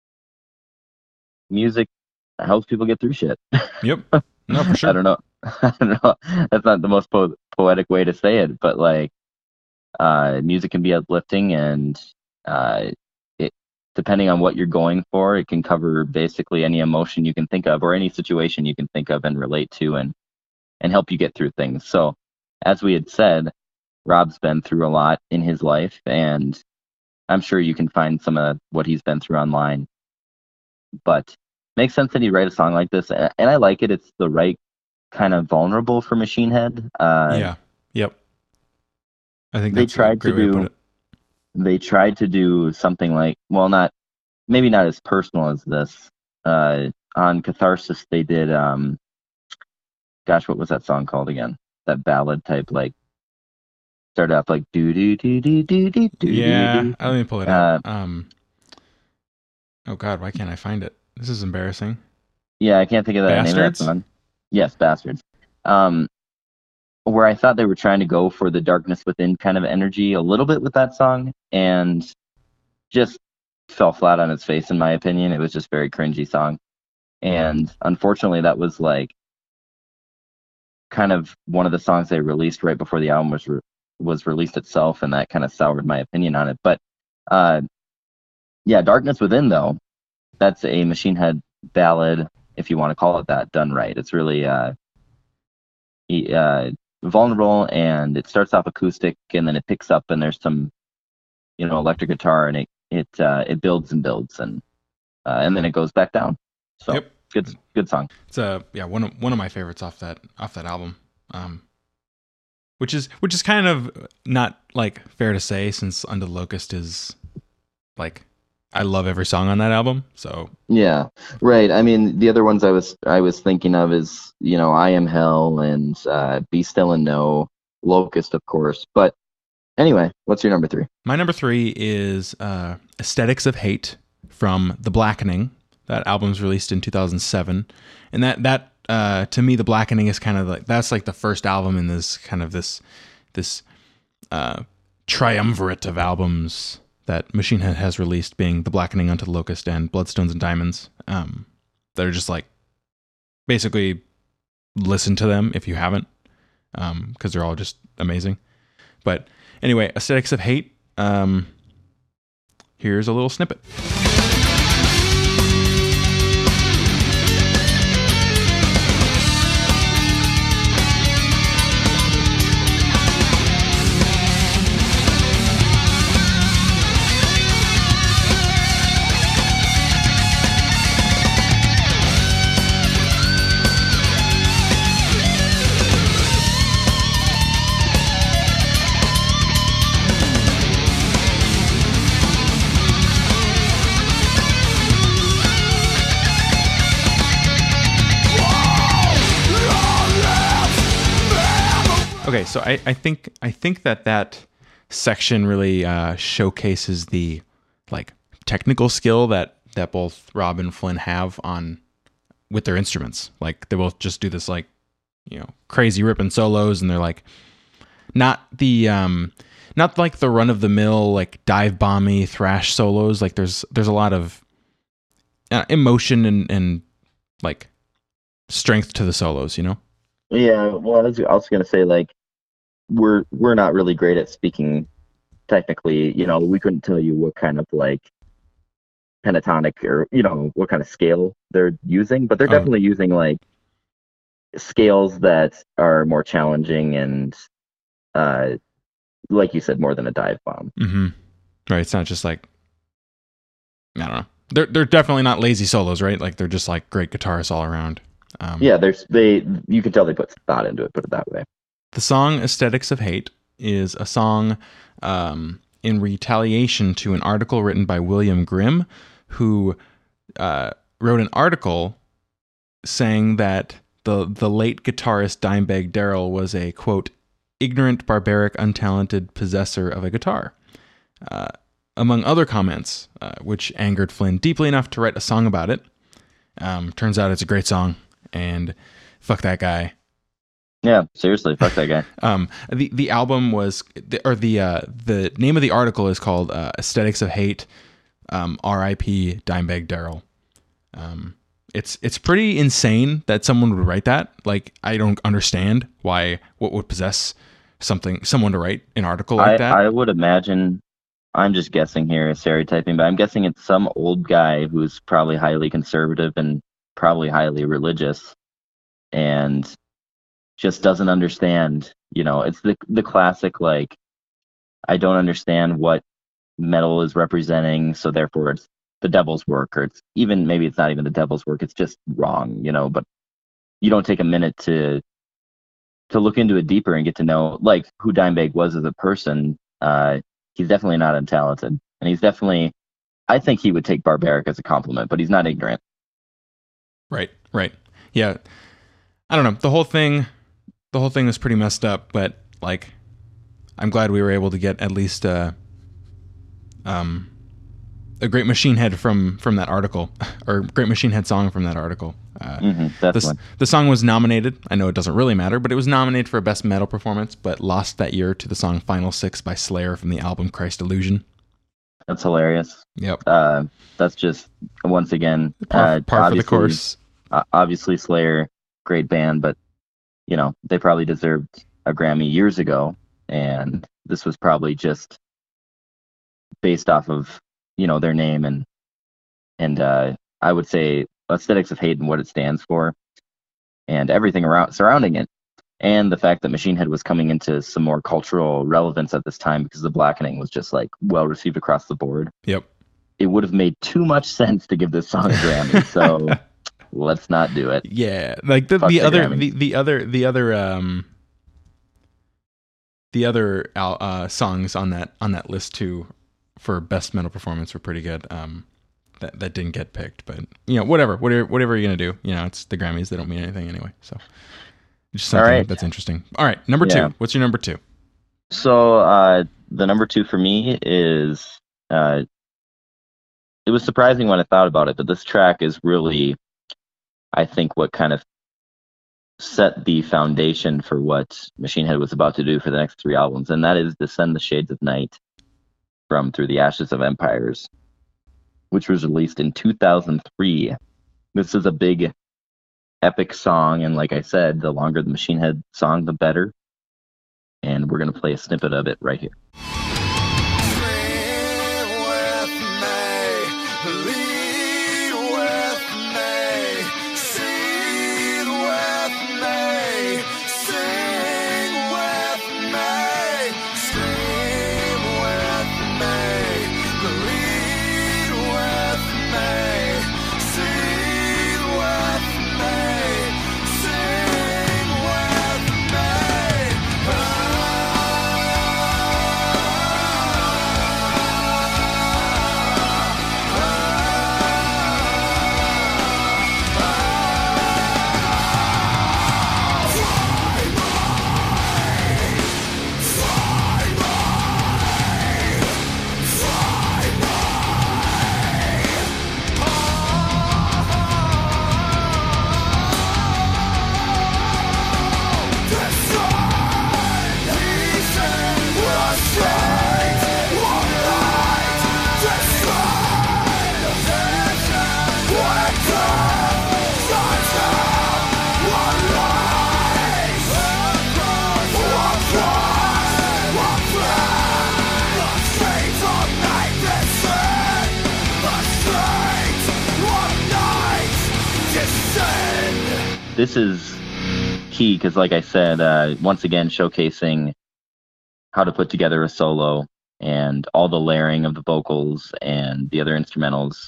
music helps people get through shit. Yep. No, for sure. I don't know. I don't know. That's not the most po- poetic way to say it, but like, uh, music can be uplifting, and uh, it depending on what you're going for, it can cover basically any emotion you can think of or any situation you can think of and relate to, and and help you get through things. So, as we had said, Rob's been through a lot in his life, and I'm sure you can find some of what he's been through online. But makes sense that he'd write a song like this, and and I like it. It's the right kind of vulnerable for Machine Head. Uh, yeah. Yep. I think they that's a tried great to way to do. put it. They tried to do something like, well, not maybe not as personal as this. Uh, on Catharsis, they did. Um, gosh, what was that song called again? That ballad type, like started off like do do do do do do do. Yeah. do. Let me pull it Uh, up. Um. Oh God, why can't I find it? This is embarrassing. Yeah, I can't think of the name of that Bastards? song. Yes, Bastards. Um, where I thought they were trying to go for the Darkness Within kind of energy a little bit with that song, and just fell flat on its face in my opinion. It was just a very cringy song, and unfortunately, that was like kind of one of the songs they released right before the album was re- was released itself, and that kind of soured my opinion on it. But uh, yeah, Darkness Within though, that's a Machine Head ballad, if you want to call it that, done right. It's really uh, e- uh, vulnerable, and it starts off acoustic, and then it picks up, and there's some, you know, electric guitar, and it it uh, it builds and builds, and uh, and then it goes back down. So Yep. good good song. It's a yeah one of one of my favorites off that off that album. Um, which is which is kind of not like fair to say, since Under the Locust is like I love every song on that album. So Yeah, right. I mean, the other ones I was I was thinking of is, you know, I Am Hell and uh, Be Still and Know, Locust, of course. But anyway, what's your number three? my number three is uh, Aesthetics of Hate from The Blackening. That album's released in two thousand seven, and that that uh, to me, The Blackening is kind of like that's like the first album in this kind of this this uh, triumvirate of albums that Machine Head has released, being The Blackening Unto the Locust and Bloodstones and Diamonds, um, that are just like, basically listen to them if you haven't, um, because they're all just amazing. But anyway, Aesthetics of Hate, um, here's a little snippet. Okay, so I, I think I think that that section really uh, showcases the like technical skill that, that both Rob and Flynn have on with their instruments. Like they both just do this like, you know, crazy ripping solos, and they're like not the um, not like the run of the mill like dive bomby thrash solos. Like there's there's a lot of uh, emotion and, and like strength to the solos, you know. Yeah, well, I was, I was gonna say, like, we're we're not really great at speaking technically. You know, we couldn't tell you what kind of like pentatonic or you know what kind of scale they're using, but they're Oh. definitely using like scales that are more challenging and, uh, like you said, more than a dive bomb. Mm-hmm. Right. It's not just like, I don't know. They're they're definitely not lazy solos, right? Like they're just like great guitarists all around. Um, Yeah, there's they you can tell they put thought into it. Put it that way. The song Aesthetics of Hate is a song um, in retaliation to an article written by William Grimm, who uh, wrote an article saying that the the late guitarist Dimebag Darrell was a, quote, ignorant, barbaric, untalented possessor of a guitar. Uh, among other comments, uh, which angered Flynn deeply enough to write a song about it. Um, turns out it's a great song, and fuck that guy. Yeah, seriously, fuck that guy. Um, the the album was, or the uh, the name of the article is called uh, "Aesthetics of Hate." Um, R I P Dimebag Darrell. Um, it's it's pretty insane that someone would write that. Like, I don't understand why what would possess something someone to write an article like I, that. I would imagine. I'm just guessing here, stereotyping, but I'm guessing it's some old guy who's probably highly conservative and probably highly religious, and just doesn't understand. You know, it's the the classic like, I don't understand what metal is representing, so therefore it's the devil's work, or it's even maybe it's not even the devil's work. It's just wrong, you know. But you don't take a minute to to look into it deeper and get to know like who Dimebag was as a person. Uh, he's definitely not untalented, and he's definitely. I think he would take barbaric as a compliment, but he's not ignorant. Right, right, yeah. I don't know. The whole thing, the whole thing was pretty messed up. But like, I'm glad we were able to get at least a, um, a Great Machine Head from from that article, or Great Machine Head song from that article. Uh, Mm-hmm, the, definitely. the song was nominated. I know it doesn't really matter, but it was nominated for Best Metal Performance, but lost that year to the song "Final Six" by Slayer from the album Christ Illusion. That's hilarious. Yep, Uh, that's just once again par, uh, par for the obviously- course. uh, obviously Slayer, great band, but you know they probably deserved a Grammy years ago, and this was probably just based off of you know their name and and uh, I would say Aesthetics of Hate and what it stands for, and everything around surrounding it, and the fact that Machine Head was coming into some more cultural relevance at this time because The Blackening was just like well received across the board. Yep. It would have made too much sense to give this song a Grammy, so let's not do it. Yeah, like the, Fuck the the other Grammys. the, the other the other um the other al- uh songs on that on that list too for Best Metal Performance were pretty good. Um that that didn't get picked, but you know, whatever, whatever whatever you're going to do, you know, it's the Grammys, they don't mean anything anyway. So just something All right. that's interesting. All right, number Yeah. two. What's your number two? So uh, the number two for me is uh, it was surprising when I thought about it, but this track is really, I think, what kind of set the foundation for what Machine Head was about to do for the next three albums, and that is Descend the Shades of Night from Through the Ashes of Empires, which was released in two thousand three. This is a big, epic song, and like I said, the longer the Machine Head song, the better. And we're going to play a snippet of it right here. This is key because, like I said, uh, once again, showcasing how to put together a solo and all the layering of the vocals and the other instrumentals.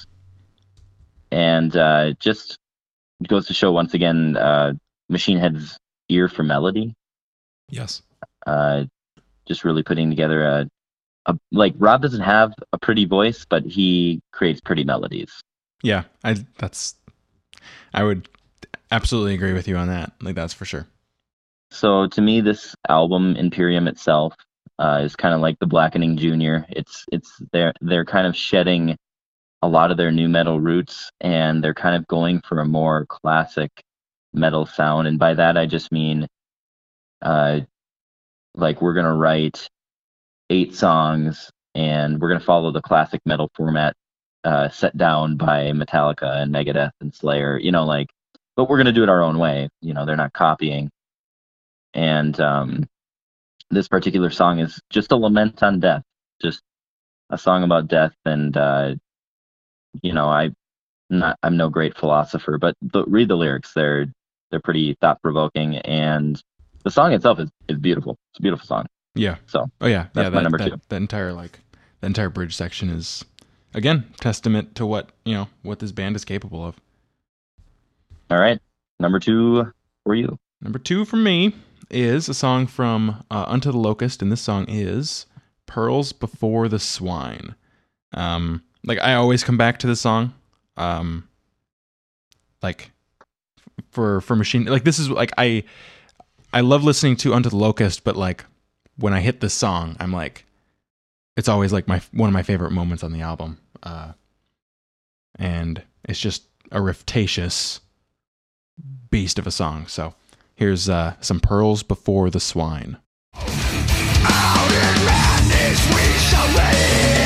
And uh, just goes to show, once again, uh, Machine Head's ear for melody. Yes. Uh, just really putting together a, a... Like, Rob doesn't have a pretty voice, but he creates pretty melodies. Yeah, I that's... I would... absolutely agree with you on that. Like, that's for sure. So to me, this album, Imperium itself, uh, is kind of like the Blackening Junior. It's it's they're they're kind of shedding a lot of their new metal roots, and they're kind of going for a more classic metal sound. And by that, I just mean, uh, like we're gonna write eight songs, and we're gonna follow the classic metal format uh, set down by Metallica and Megadeth and Slayer. You know, like. But we're going to do it our own way. You know, they're not copying. And um, this particular song is just a lament on death, just a song about death. And, uh, you know, I, not, I'm no great philosopher, but the, read the lyrics. They're they're pretty thought-provoking. And the song itself is, is beautiful. It's a beautiful song. Yeah. So oh, yeah. that's yeah, my that, number that, two. That entire, like, the entire bridge section is, again, testament to what, you know, what this band is capable of. All right. Number two for you. Number two for me is a song from uh, Unto the Locust, and this song is Pearls Before the Swine. Um, like, I always come back to this song. Um, like, for for Machine... Like, this is, like, I I love listening to Unto the Locust, but, like, when I hit this song, I'm like... It's always, like, my one of my favorite moments on the album. Uh, and it's just a riftatious... beast of a song. So here's uh, some Pearls Before the Swine. Out in madness we shall live.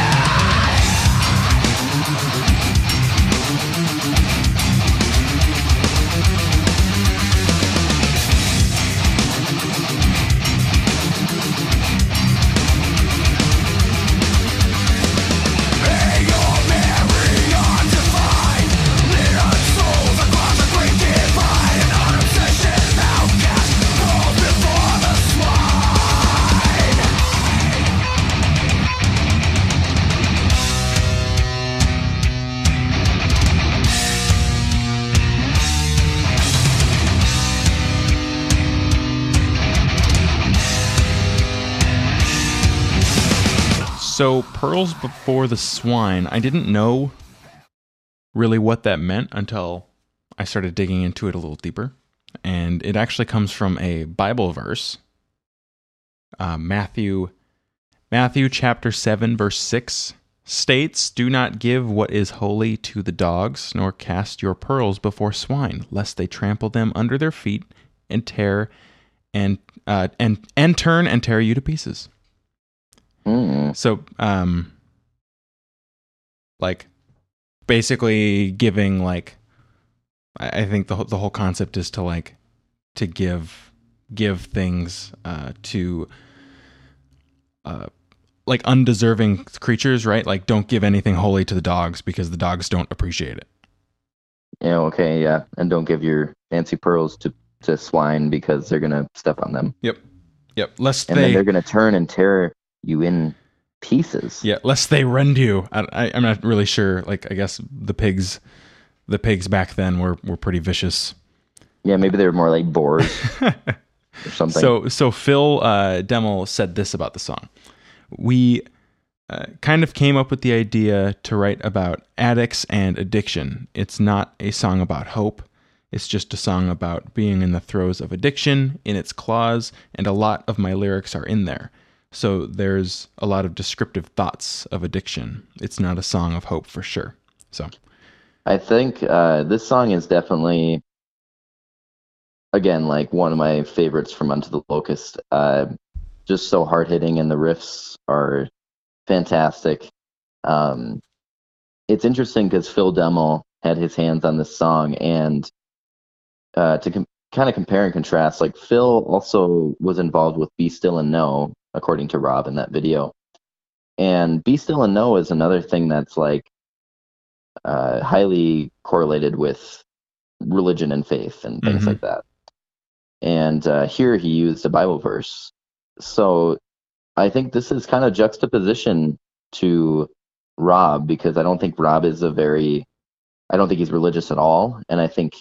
So, Pearls Before the Swine, I didn't know really what that meant until I started digging into it a little deeper. And it actually comes from a Bible verse. Uh, Matthew, Matthew chapter seven, verse six states, "Do not give what is holy to the dogs, nor cast your pearls before swine, lest they trample them under their feet and tear and uh, and and turn and tear you to pieces." Mm. So, um, like, basically giving like, I, I think the the whole concept is to like to give give things uh, to uh, like undeserving creatures, right? Like, don't give anything holy to the dogs because the dogs don't appreciate it. Yeah, okay, yeah. And don't give your fancy pearls to, to swine because they're going to step on them. Yep. Yep. Lest And they, then they're going to turn and tear you in pieces. yeah, lest they rend you. I, I, I'm not really sure. Like, I guess the pigs, the pigs back then were, were pretty vicious. Yeah, maybe they were more like boars or something. So, so Phil uh, Demmel said this about the song. We uh, kind of came up with the idea to write about addicts and addiction. It's not a song about hope. It's just a song about being in the throes of addiction, in its claws, and a lot of my lyrics are in there. So there's a lot of descriptive thoughts of addiction. It's not a song of hope for sure. So I think uh, this song is definitely, again, like one of my favorites from Unto the Locust. Uh, just so hard-hitting, and the riffs are fantastic. Um, it's interesting because Phil Demmel had his hands on this song, and uh, to com- kind of compare and contrast, like Phil also was involved with Be Still and Know, according to Rob in that video. And Be Still and Know is another thing that's like uh, highly correlated with religion and faith and things Mhm. like that. And uh, here he used a Bible verse. So I think this is kind of juxtaposition to Rob, because I don't think Rob is a very, I don't think he's religious at all. And I think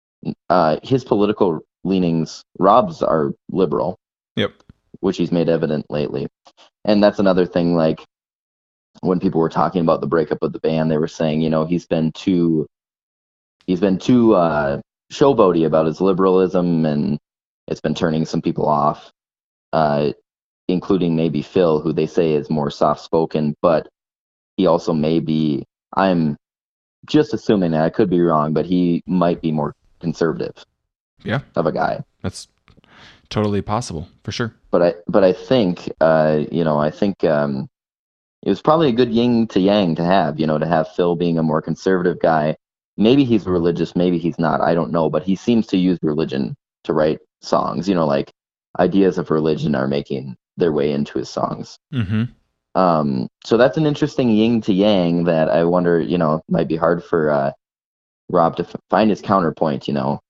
uh, his political leanings, Rob's are liberal. Yep. Which he's made evident lately. And that's another thing, like when people were talking about the breakup of the band, they were saying, you know, he's been too, he's been too uh, showboaty about his liberalism, and it's been turning some people off. Uh, including maybe Phil, who they say is more soft-spoken, but he also may be, I'm just assuming that, I could be wrong, but he might be more conservative Yeah. of a guy. That's totally possible for sure. But I, but I think, uh, you know, I think um, it was probably a good yin to yang to have, you know, to have Phil being a more conservative guy. Maybe he's religious, maybe he's not, I don't know, but he seems to use religion to write songs, you know, like ideas of religion are making their way into his songs. Mm-hmm. Um, so that's an interesting yin to yang that I wonder, you know, might be hard for uh, Rob to f- find his counterpoint, you know,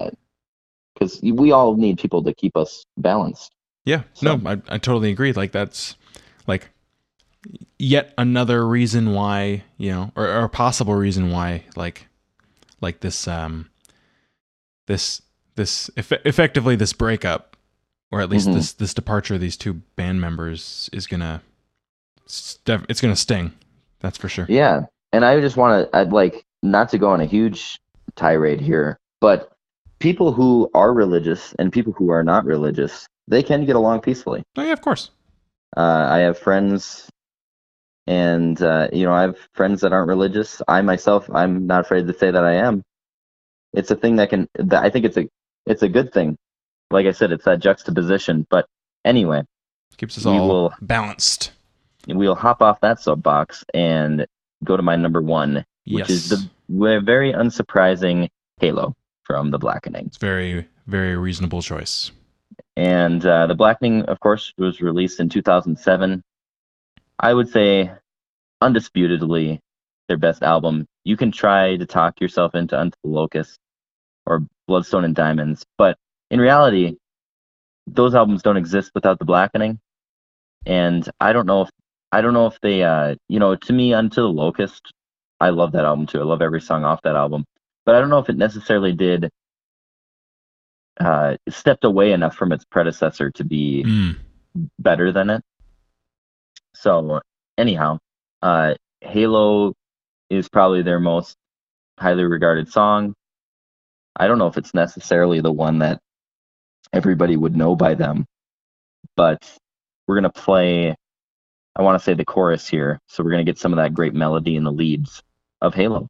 because uh, we all need people to keep us balanced. Yeah, So- no, I, I totally agree. Like, that's like yet another reason why, you know, or, or a possible reason why, like, like this, um, this, this, eff- effectively this breakup, or at least Mhm. this, this departure of these two band members is gonna, st- it's gonna sting. That's for sure. Yeah, and I just want to, I'd like not to go on a huge tirade here, but people who are religious and people who are not religious, they can get along peacefully. Oh yeah, of course. Uh, I have friends, and uh, you know, I have friends that aren't religious. I myself, I'm not afraid to say that I am. It's a thing that can. That I think it's a, it's a good thing. Like I said, it's that juxtaposition. But anyway, Keeps us We all will- balanced. we'll hop off that soapbox and go to my number one, which Yes. is the w- very unsurprising Halo from The Blackening. It's very, very reasonable choice. And uh, The Blackening, of course, was released in two thousand seven. I would say, undisputedly, their best album. You can try to talk yourself into Unto the Locust or Bloodstone and Diamonds, but in reality, those albums don't exist without The Blackening. And I don't know if I don't know if they, uh, you know, to me, Unto the Locust, I love that album too. I love every song off that album, but I don't know if it necessarily did. Uh, stepped away enough from its predecessor to be Mm. better than it. So anyhow, uh, Halo is probably their most highly regarded song. I don't know if it's necessarily the one that everybody would know by them, but we're going to play, I want to say the chorus here. So we're going to get some of that great melody in the leads of Halo.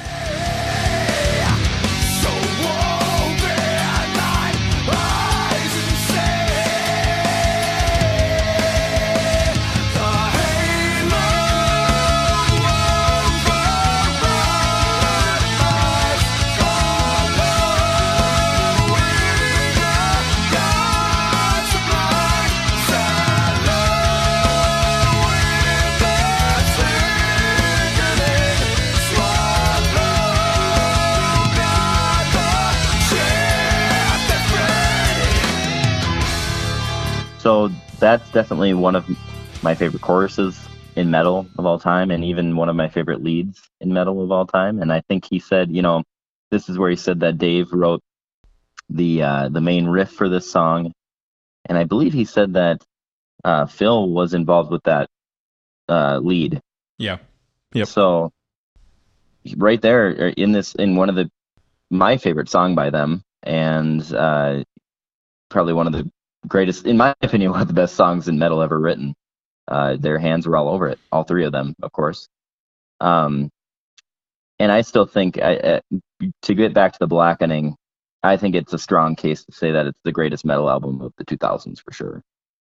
So open my eyes and say the that's definitely one of my favorite choruses in metal of all time, and even one of my favorite leads in metal of all time. And I think he said, you know, this is where he said that Dave wrote the uh, the main riff for this song, and I believe he said that uh, Phil was involved with that uh, lead. Yeah. Yep. So right there in this in one of the my favorite song by them, and uh, probably one of the greatest, in my opinion, one of the best songs in metal ever written. Uh, their hands were all over it, all three of them, of course. Um, and I still think, I, uh, to get back to the Blackening, I think it's a strong case to say that it's the greatest metal album of the two thousands for sure.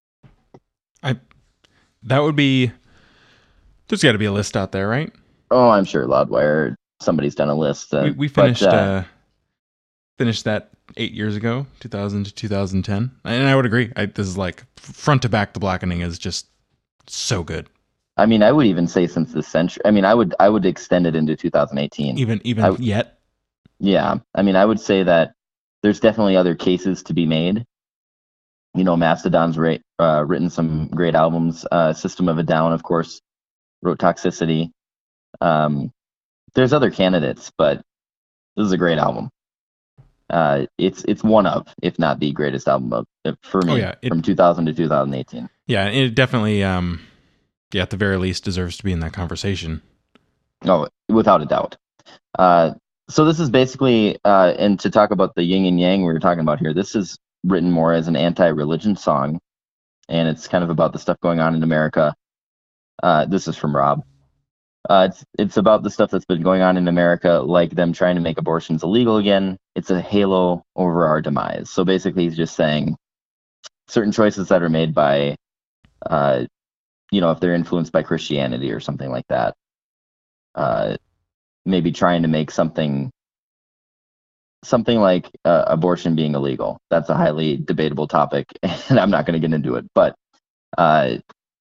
I that would be. There's got to be a list out there, right? Oh, I'm sure Loudwire, somebody's done a list. Uh, we, we finished but, uh, uh, finished that eight years ago, two thousand to two thousand ten, and I would agree. I, this is like front to back. The Blackening is just so good. I mean, I would even say since the century. I mean, I would I would extend it into two thousand eighteen. Even even I, yet. Yeah, I mean, I would say that there's definitely other cases to be made. You know, Mastodon's ra- uh, written some great albums. Uh, System of a Down, of course, wrote Toxicity. Um, there's other candidates, but this is a great album. Uh, it's it's one of, if not the greatest album of, for me, oh, yeah. it, from two thousand to two thousand eighteen. Yeah, it definitely, um, yeah, at the very least, deserves to be in that conversation. Oh, without a doubt. Uh, so this is basically, uh, and to talk about the yin and yang we were talking about here, this is written more as an anti-religion song, and it's kind of about the stuff going on in America. Uh, this is from Rob. Uh, it's it's about the stuff that's been going on in America, like them trying to make abortions illegal again. It's a halo over our demise. So basically, he's just saying certain choices that are made by, uh, you know, if they're influenced by Christianity or something like that, uh, maybe trying to make something something like uh, abortion being illegal. That's a highly debatable topic, and I'm not going to get into it. But uh,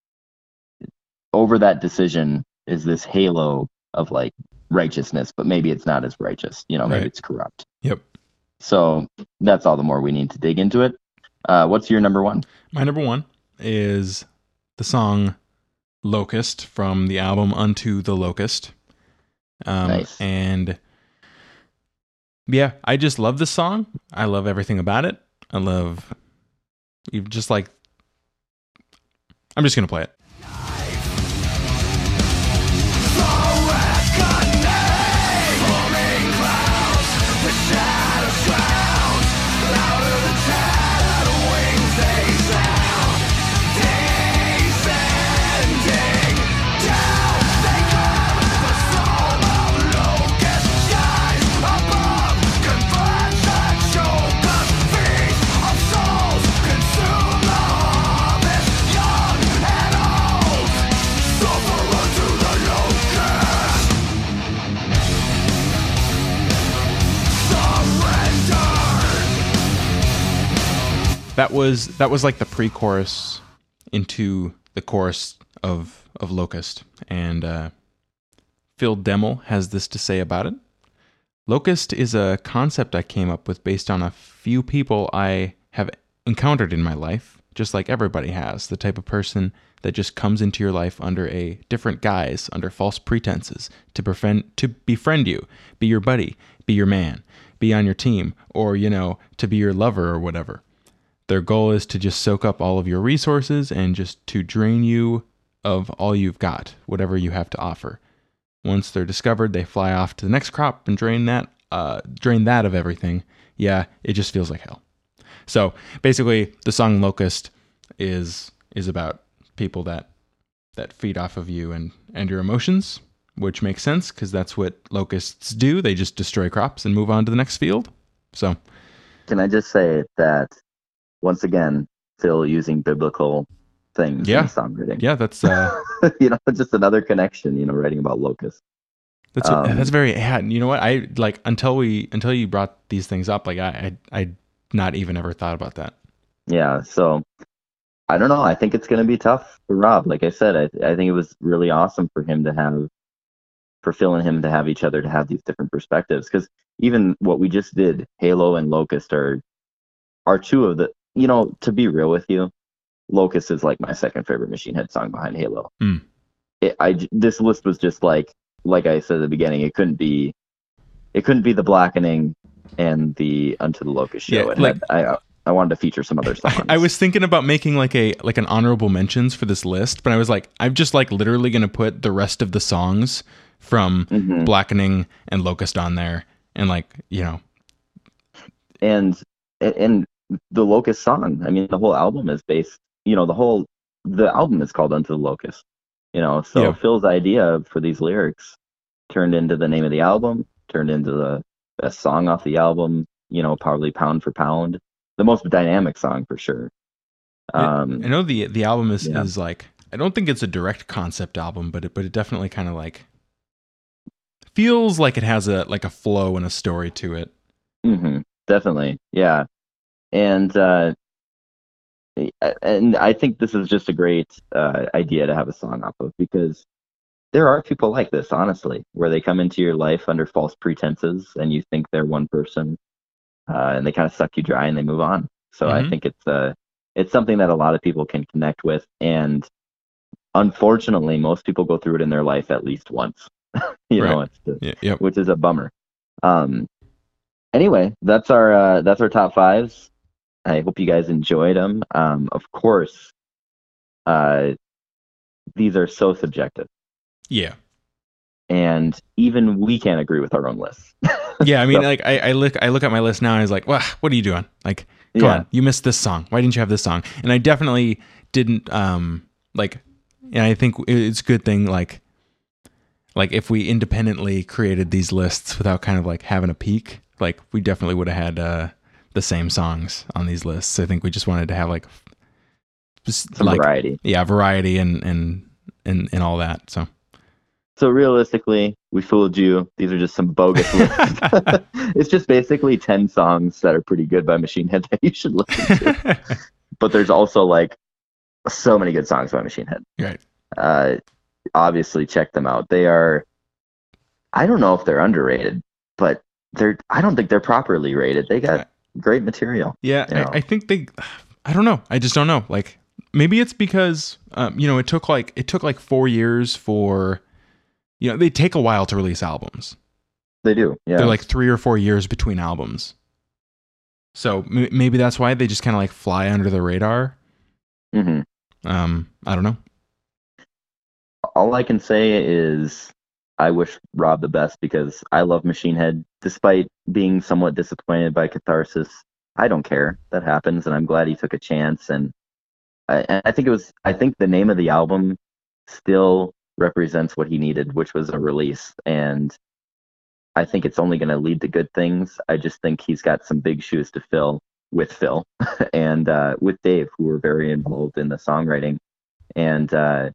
over that decision is this halo of like righteousness, but maybe it's not as righteous. You know, maybe Right. it's corrupt. Yep. So that's all the more we need to dig into it. Uh, what's your number one? My number one is the song Locust from the album Unto the Locust. Um, Nice. And yeah, I just love this song. I love everything about it. I love, you just like, I'm just going to play it. That was that was like the pre-chorus into the chorus of of Locust, and uh, Phil Demmel has this to say about it. Locust is a concept I came up with based on a few people I have encountered in my life, just like everybody has, the type of person that just comes into your life under a different guise, under false pretenses, to befriend to befriend you, be your buddy, be your man, be on your team, or, you know, to be your lover or whatever. Their goal is to just soak up all of your resources and just to drain you of all you've got, whatever you have to offer. Once they're discovered, they fly off to the next crop and drain that, uh, drain that of everything. Yeah, it just feels like hell. So basically, the song "Locust" is is about people that that feed off of you and and your emotions, which makes sense because that's what locusts do. They just destroy crops and move on to the next field. So, Can I just say that once again, Phil using biblical things Yeah. in songwriting? yeah, that's uh, You know, just another connection. You know, writing about locusts. That's Um, that's very yeah, you know what I like until we until you brought these things up, like I I I not even ever thought about that. Yeah, so I don't know. I think it's going to be tough for Rob. Like I said, I I think it was really awesome for him to have, for Phil and him to have each other, to have these different perspectives. Because even what we just did, Halo and Locust, are are two of the. You know, to be real with you, Locust is like my second favorite Machine Head song behind Halo. Mm. It, I j- this list was just like like I said at the beginning. It couldn't be it couldn't be the Blackening and the Unto the Locust show. Yeah, it like- had, I I wanted to feature some other songs. I was thinking about making like a like an honorable mentions for this list, but I was like, I'm just like literally gonna put the rest of the songs from Mhm. Blackening and Locust on there, and like you know, and and the Locust song. I mean, the whole album is based. You know, the whole the album is called Unto the Locust. You know, so Yeah. Phil's idea for these lyrics turned into the name of the album, turned into the best song off the album. You know, probably pound for pound, the most dynamic song for sure. Um, I know the the album is yeah. is like, I don't think it's a direct concept album, but it but it definitely kind of like feels like it has a like a flow and a story to it. hmm definitely, yeah, and uh, and I think this is just a great uh, idea to have a song off of, because there are people like this, honestly, where they come into your life under false pretenses and you think they're one person, uh, and they kind of suck you dry and they move on. So I Mhm. think it's uh, it's something that a lot of people can connect with, and unfortunately, most people go through it in their life at least once. you know, Right. it's the, Yeah, yep. which is a bummer. Um, anyway, that's our uh, that's our top fives. I hope you guys enjoyed them. Um, of course, uh, these are so subjective, Yeah. and even we can't agree with our own lists. Yeah, I mean, So- like I, I look, I look at my list now, and I was like, "Well, what are you doing? Like, come Yeah. on, you missed this song. Why didn't you have this song?" And I definitely didn't. Um, like, and I think it's a good thing. Like, like if we independently created these lists without kind of like having a peak, like we definitely would have had uh, the same songs on these lists. I think we just wanted to have like, just, Some like variety. yeah, variety and and and and all that. So. So realistically, we fooled you. These are just some bogus lists. It's just basically ten songs that are pretty good by Machine Head that you should listen to. But there's also like so many good songs by Machine Head. Right. Uh, obviously, check them out. They are, I don't know if they're underrated, but they're. I don't think they're properly rated. They got great material. Yeah, you know. I, I think they. I don't know. I just don't know. Like maybe it's because um, you know it took like it took like four years for, you know, they take a while to release albums. They do. Yeah. They're like three or four years between albums. So m- maybe that's why they just kind of like fly under the radar. hmm Um, I don't know. All I can say is I wish Rob the best, because I love Machine Head. Despite being somewhat disappointed by Catharsis, I don't care. That happens, and I'm glad he took a chance. And I, and I think it was. I think the name of the album still represents what he needed, which was a release. And I think it's only going to lead to good things. I just think he's got some big shoes to fill with Phil and uh, with Dave, who were very involved in the songwriting. And uh,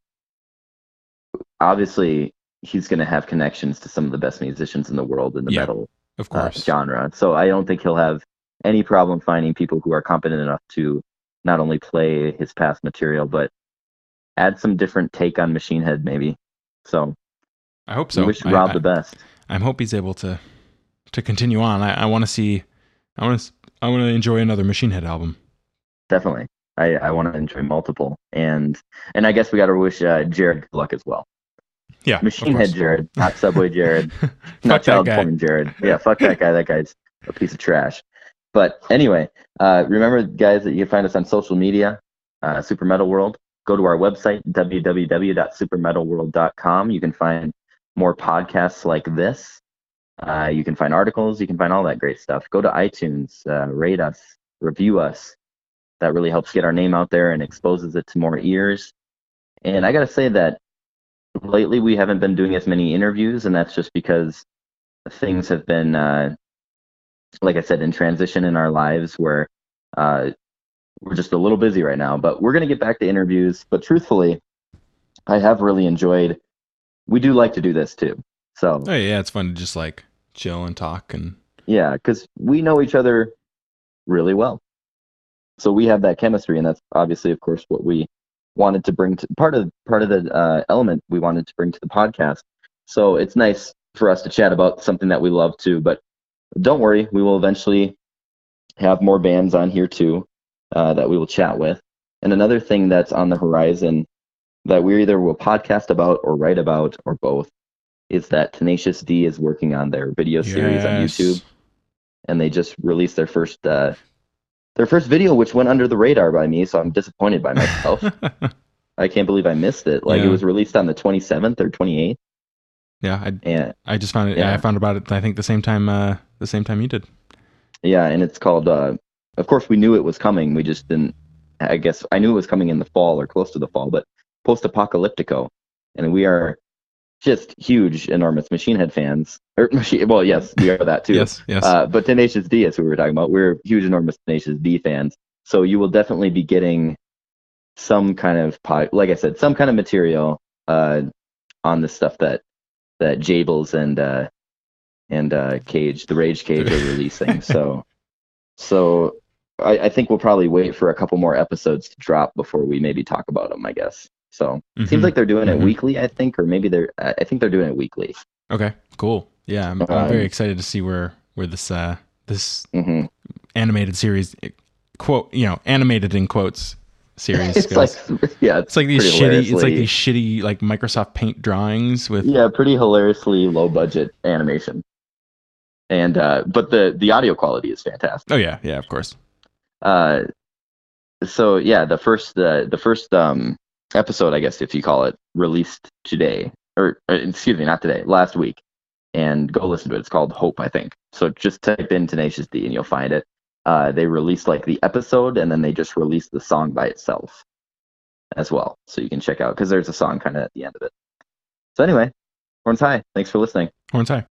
obviously, he's going to have connections to some of the best musicians in the world in the Yeah, metal Of uh, course. genre. So I don't think he'll have any problem finding people who are competent enough to not only play his past material, but add some different take on Machine Head, maybe. So, I hope so so. wish I, Rob I, the best. I hope he's able to to continue on. I, I want to see. I want to. I want to enjoy another Machine Head album. Definitely. I, I want to enjoy multiple. And and I guess we got to wish uh, Jared good luck as well. Yeah. of Machine course. Head Jared, not Subway Jared, Fuck not that Child guy. Porn Jared. Yeah, fuck that guy. That guy's a piece of trash. But anyway, uh, remember, guys, that you can find us on social media, uh, Super Metal World. Go to our website, w w w dot super metal world dot com. You can find more podcasts like this. Uh, you can find articles. You can find all that great stuff. Go to iTunes, uh, rate us, review us. That really helps get our name out there and exposes it to more ears. And I got to say that lately we haven't been doing as many interviews, and that's just because things have been, uh, like I said, in transition in our lives where uh, we're just a little busy right now. But we're going to get back to interviews. But truthfully, I have really enjoyed. We do like to do this too. So Oh yeah, it's fun to just like chill and talk and yeah, because we know each other really well. So we have that chemistry, and that's obviously, of course, what we wanted to bring to part of part of the uh, element we wanted to bring to the podcast. So it's nice for us to chat about something that we love too. But don't worry, we will eventually have more bands on here too uh, that we will chat with. And another thing that's on the horizon that we either will podcast about or write about or both is that Tenacious D is working on their video series on Yes. YouTube, and they just released their first uh, their first video, which went under the radar by me. So I'm disappointed by myself. I can't believe I missed it. Like Yeah. it was released on the twenty-seventh or twenty-eighth, yeah, I and I just found it. Yeah. I found about it. I think the same time. Uh, the same time you did. yeah, and it's called. Uh, of course, we knew it was coming. We just didn't. I guess I knew it was coming in the fall or close to the fall, but Post-Apocalyptico, and we are just huge, enormous Machine Head fans. Or machine, well, yes, we are that too. Yes. Yes. Uh, but Tenacious D, as we were talking about, we're huge, enormous Tenacious D fans. So you will definitely be getting some kind of, pod, like I said, some kind of material uh, on the stuff that that Jables and uh, and uh, Cage, the Rage Cage, are releasing. So, so I, I think we'll probably wait for a couple more episodes to drop before we maybe talk about them, I guess. So it seems Mhm. like they're doing Mhm. it weekly, I think, or maybe they're. I I think they're doing it weekly. Okay. Cool. Yeah, I'm, I'm Um, very excited to see where where this uh this hmm animated series, quote, you know, animated in quotes series It's goes. like, yeah, It's like these pretty shitty. It's like hilariously- these shitty like Microsoft Paint drawings with. yeah, pretty hilariously low budget animation. And uh, but the the audio quality is fantastic. Oh yeah, yeah, of course. Uh, so yeah, the first uh, the first um episode, I guess if you call it, released today, or uh, excuse me, not today, last week. And go listen to it. It's called Hope, I think. So just type in Tenacious D and you'll find it. Uh, they released like the episode, and then they just released the song by itself as well. So you can check out because there's a song kind of at the end of it. So anyway, Horns High. Thanks for listening. Horns high.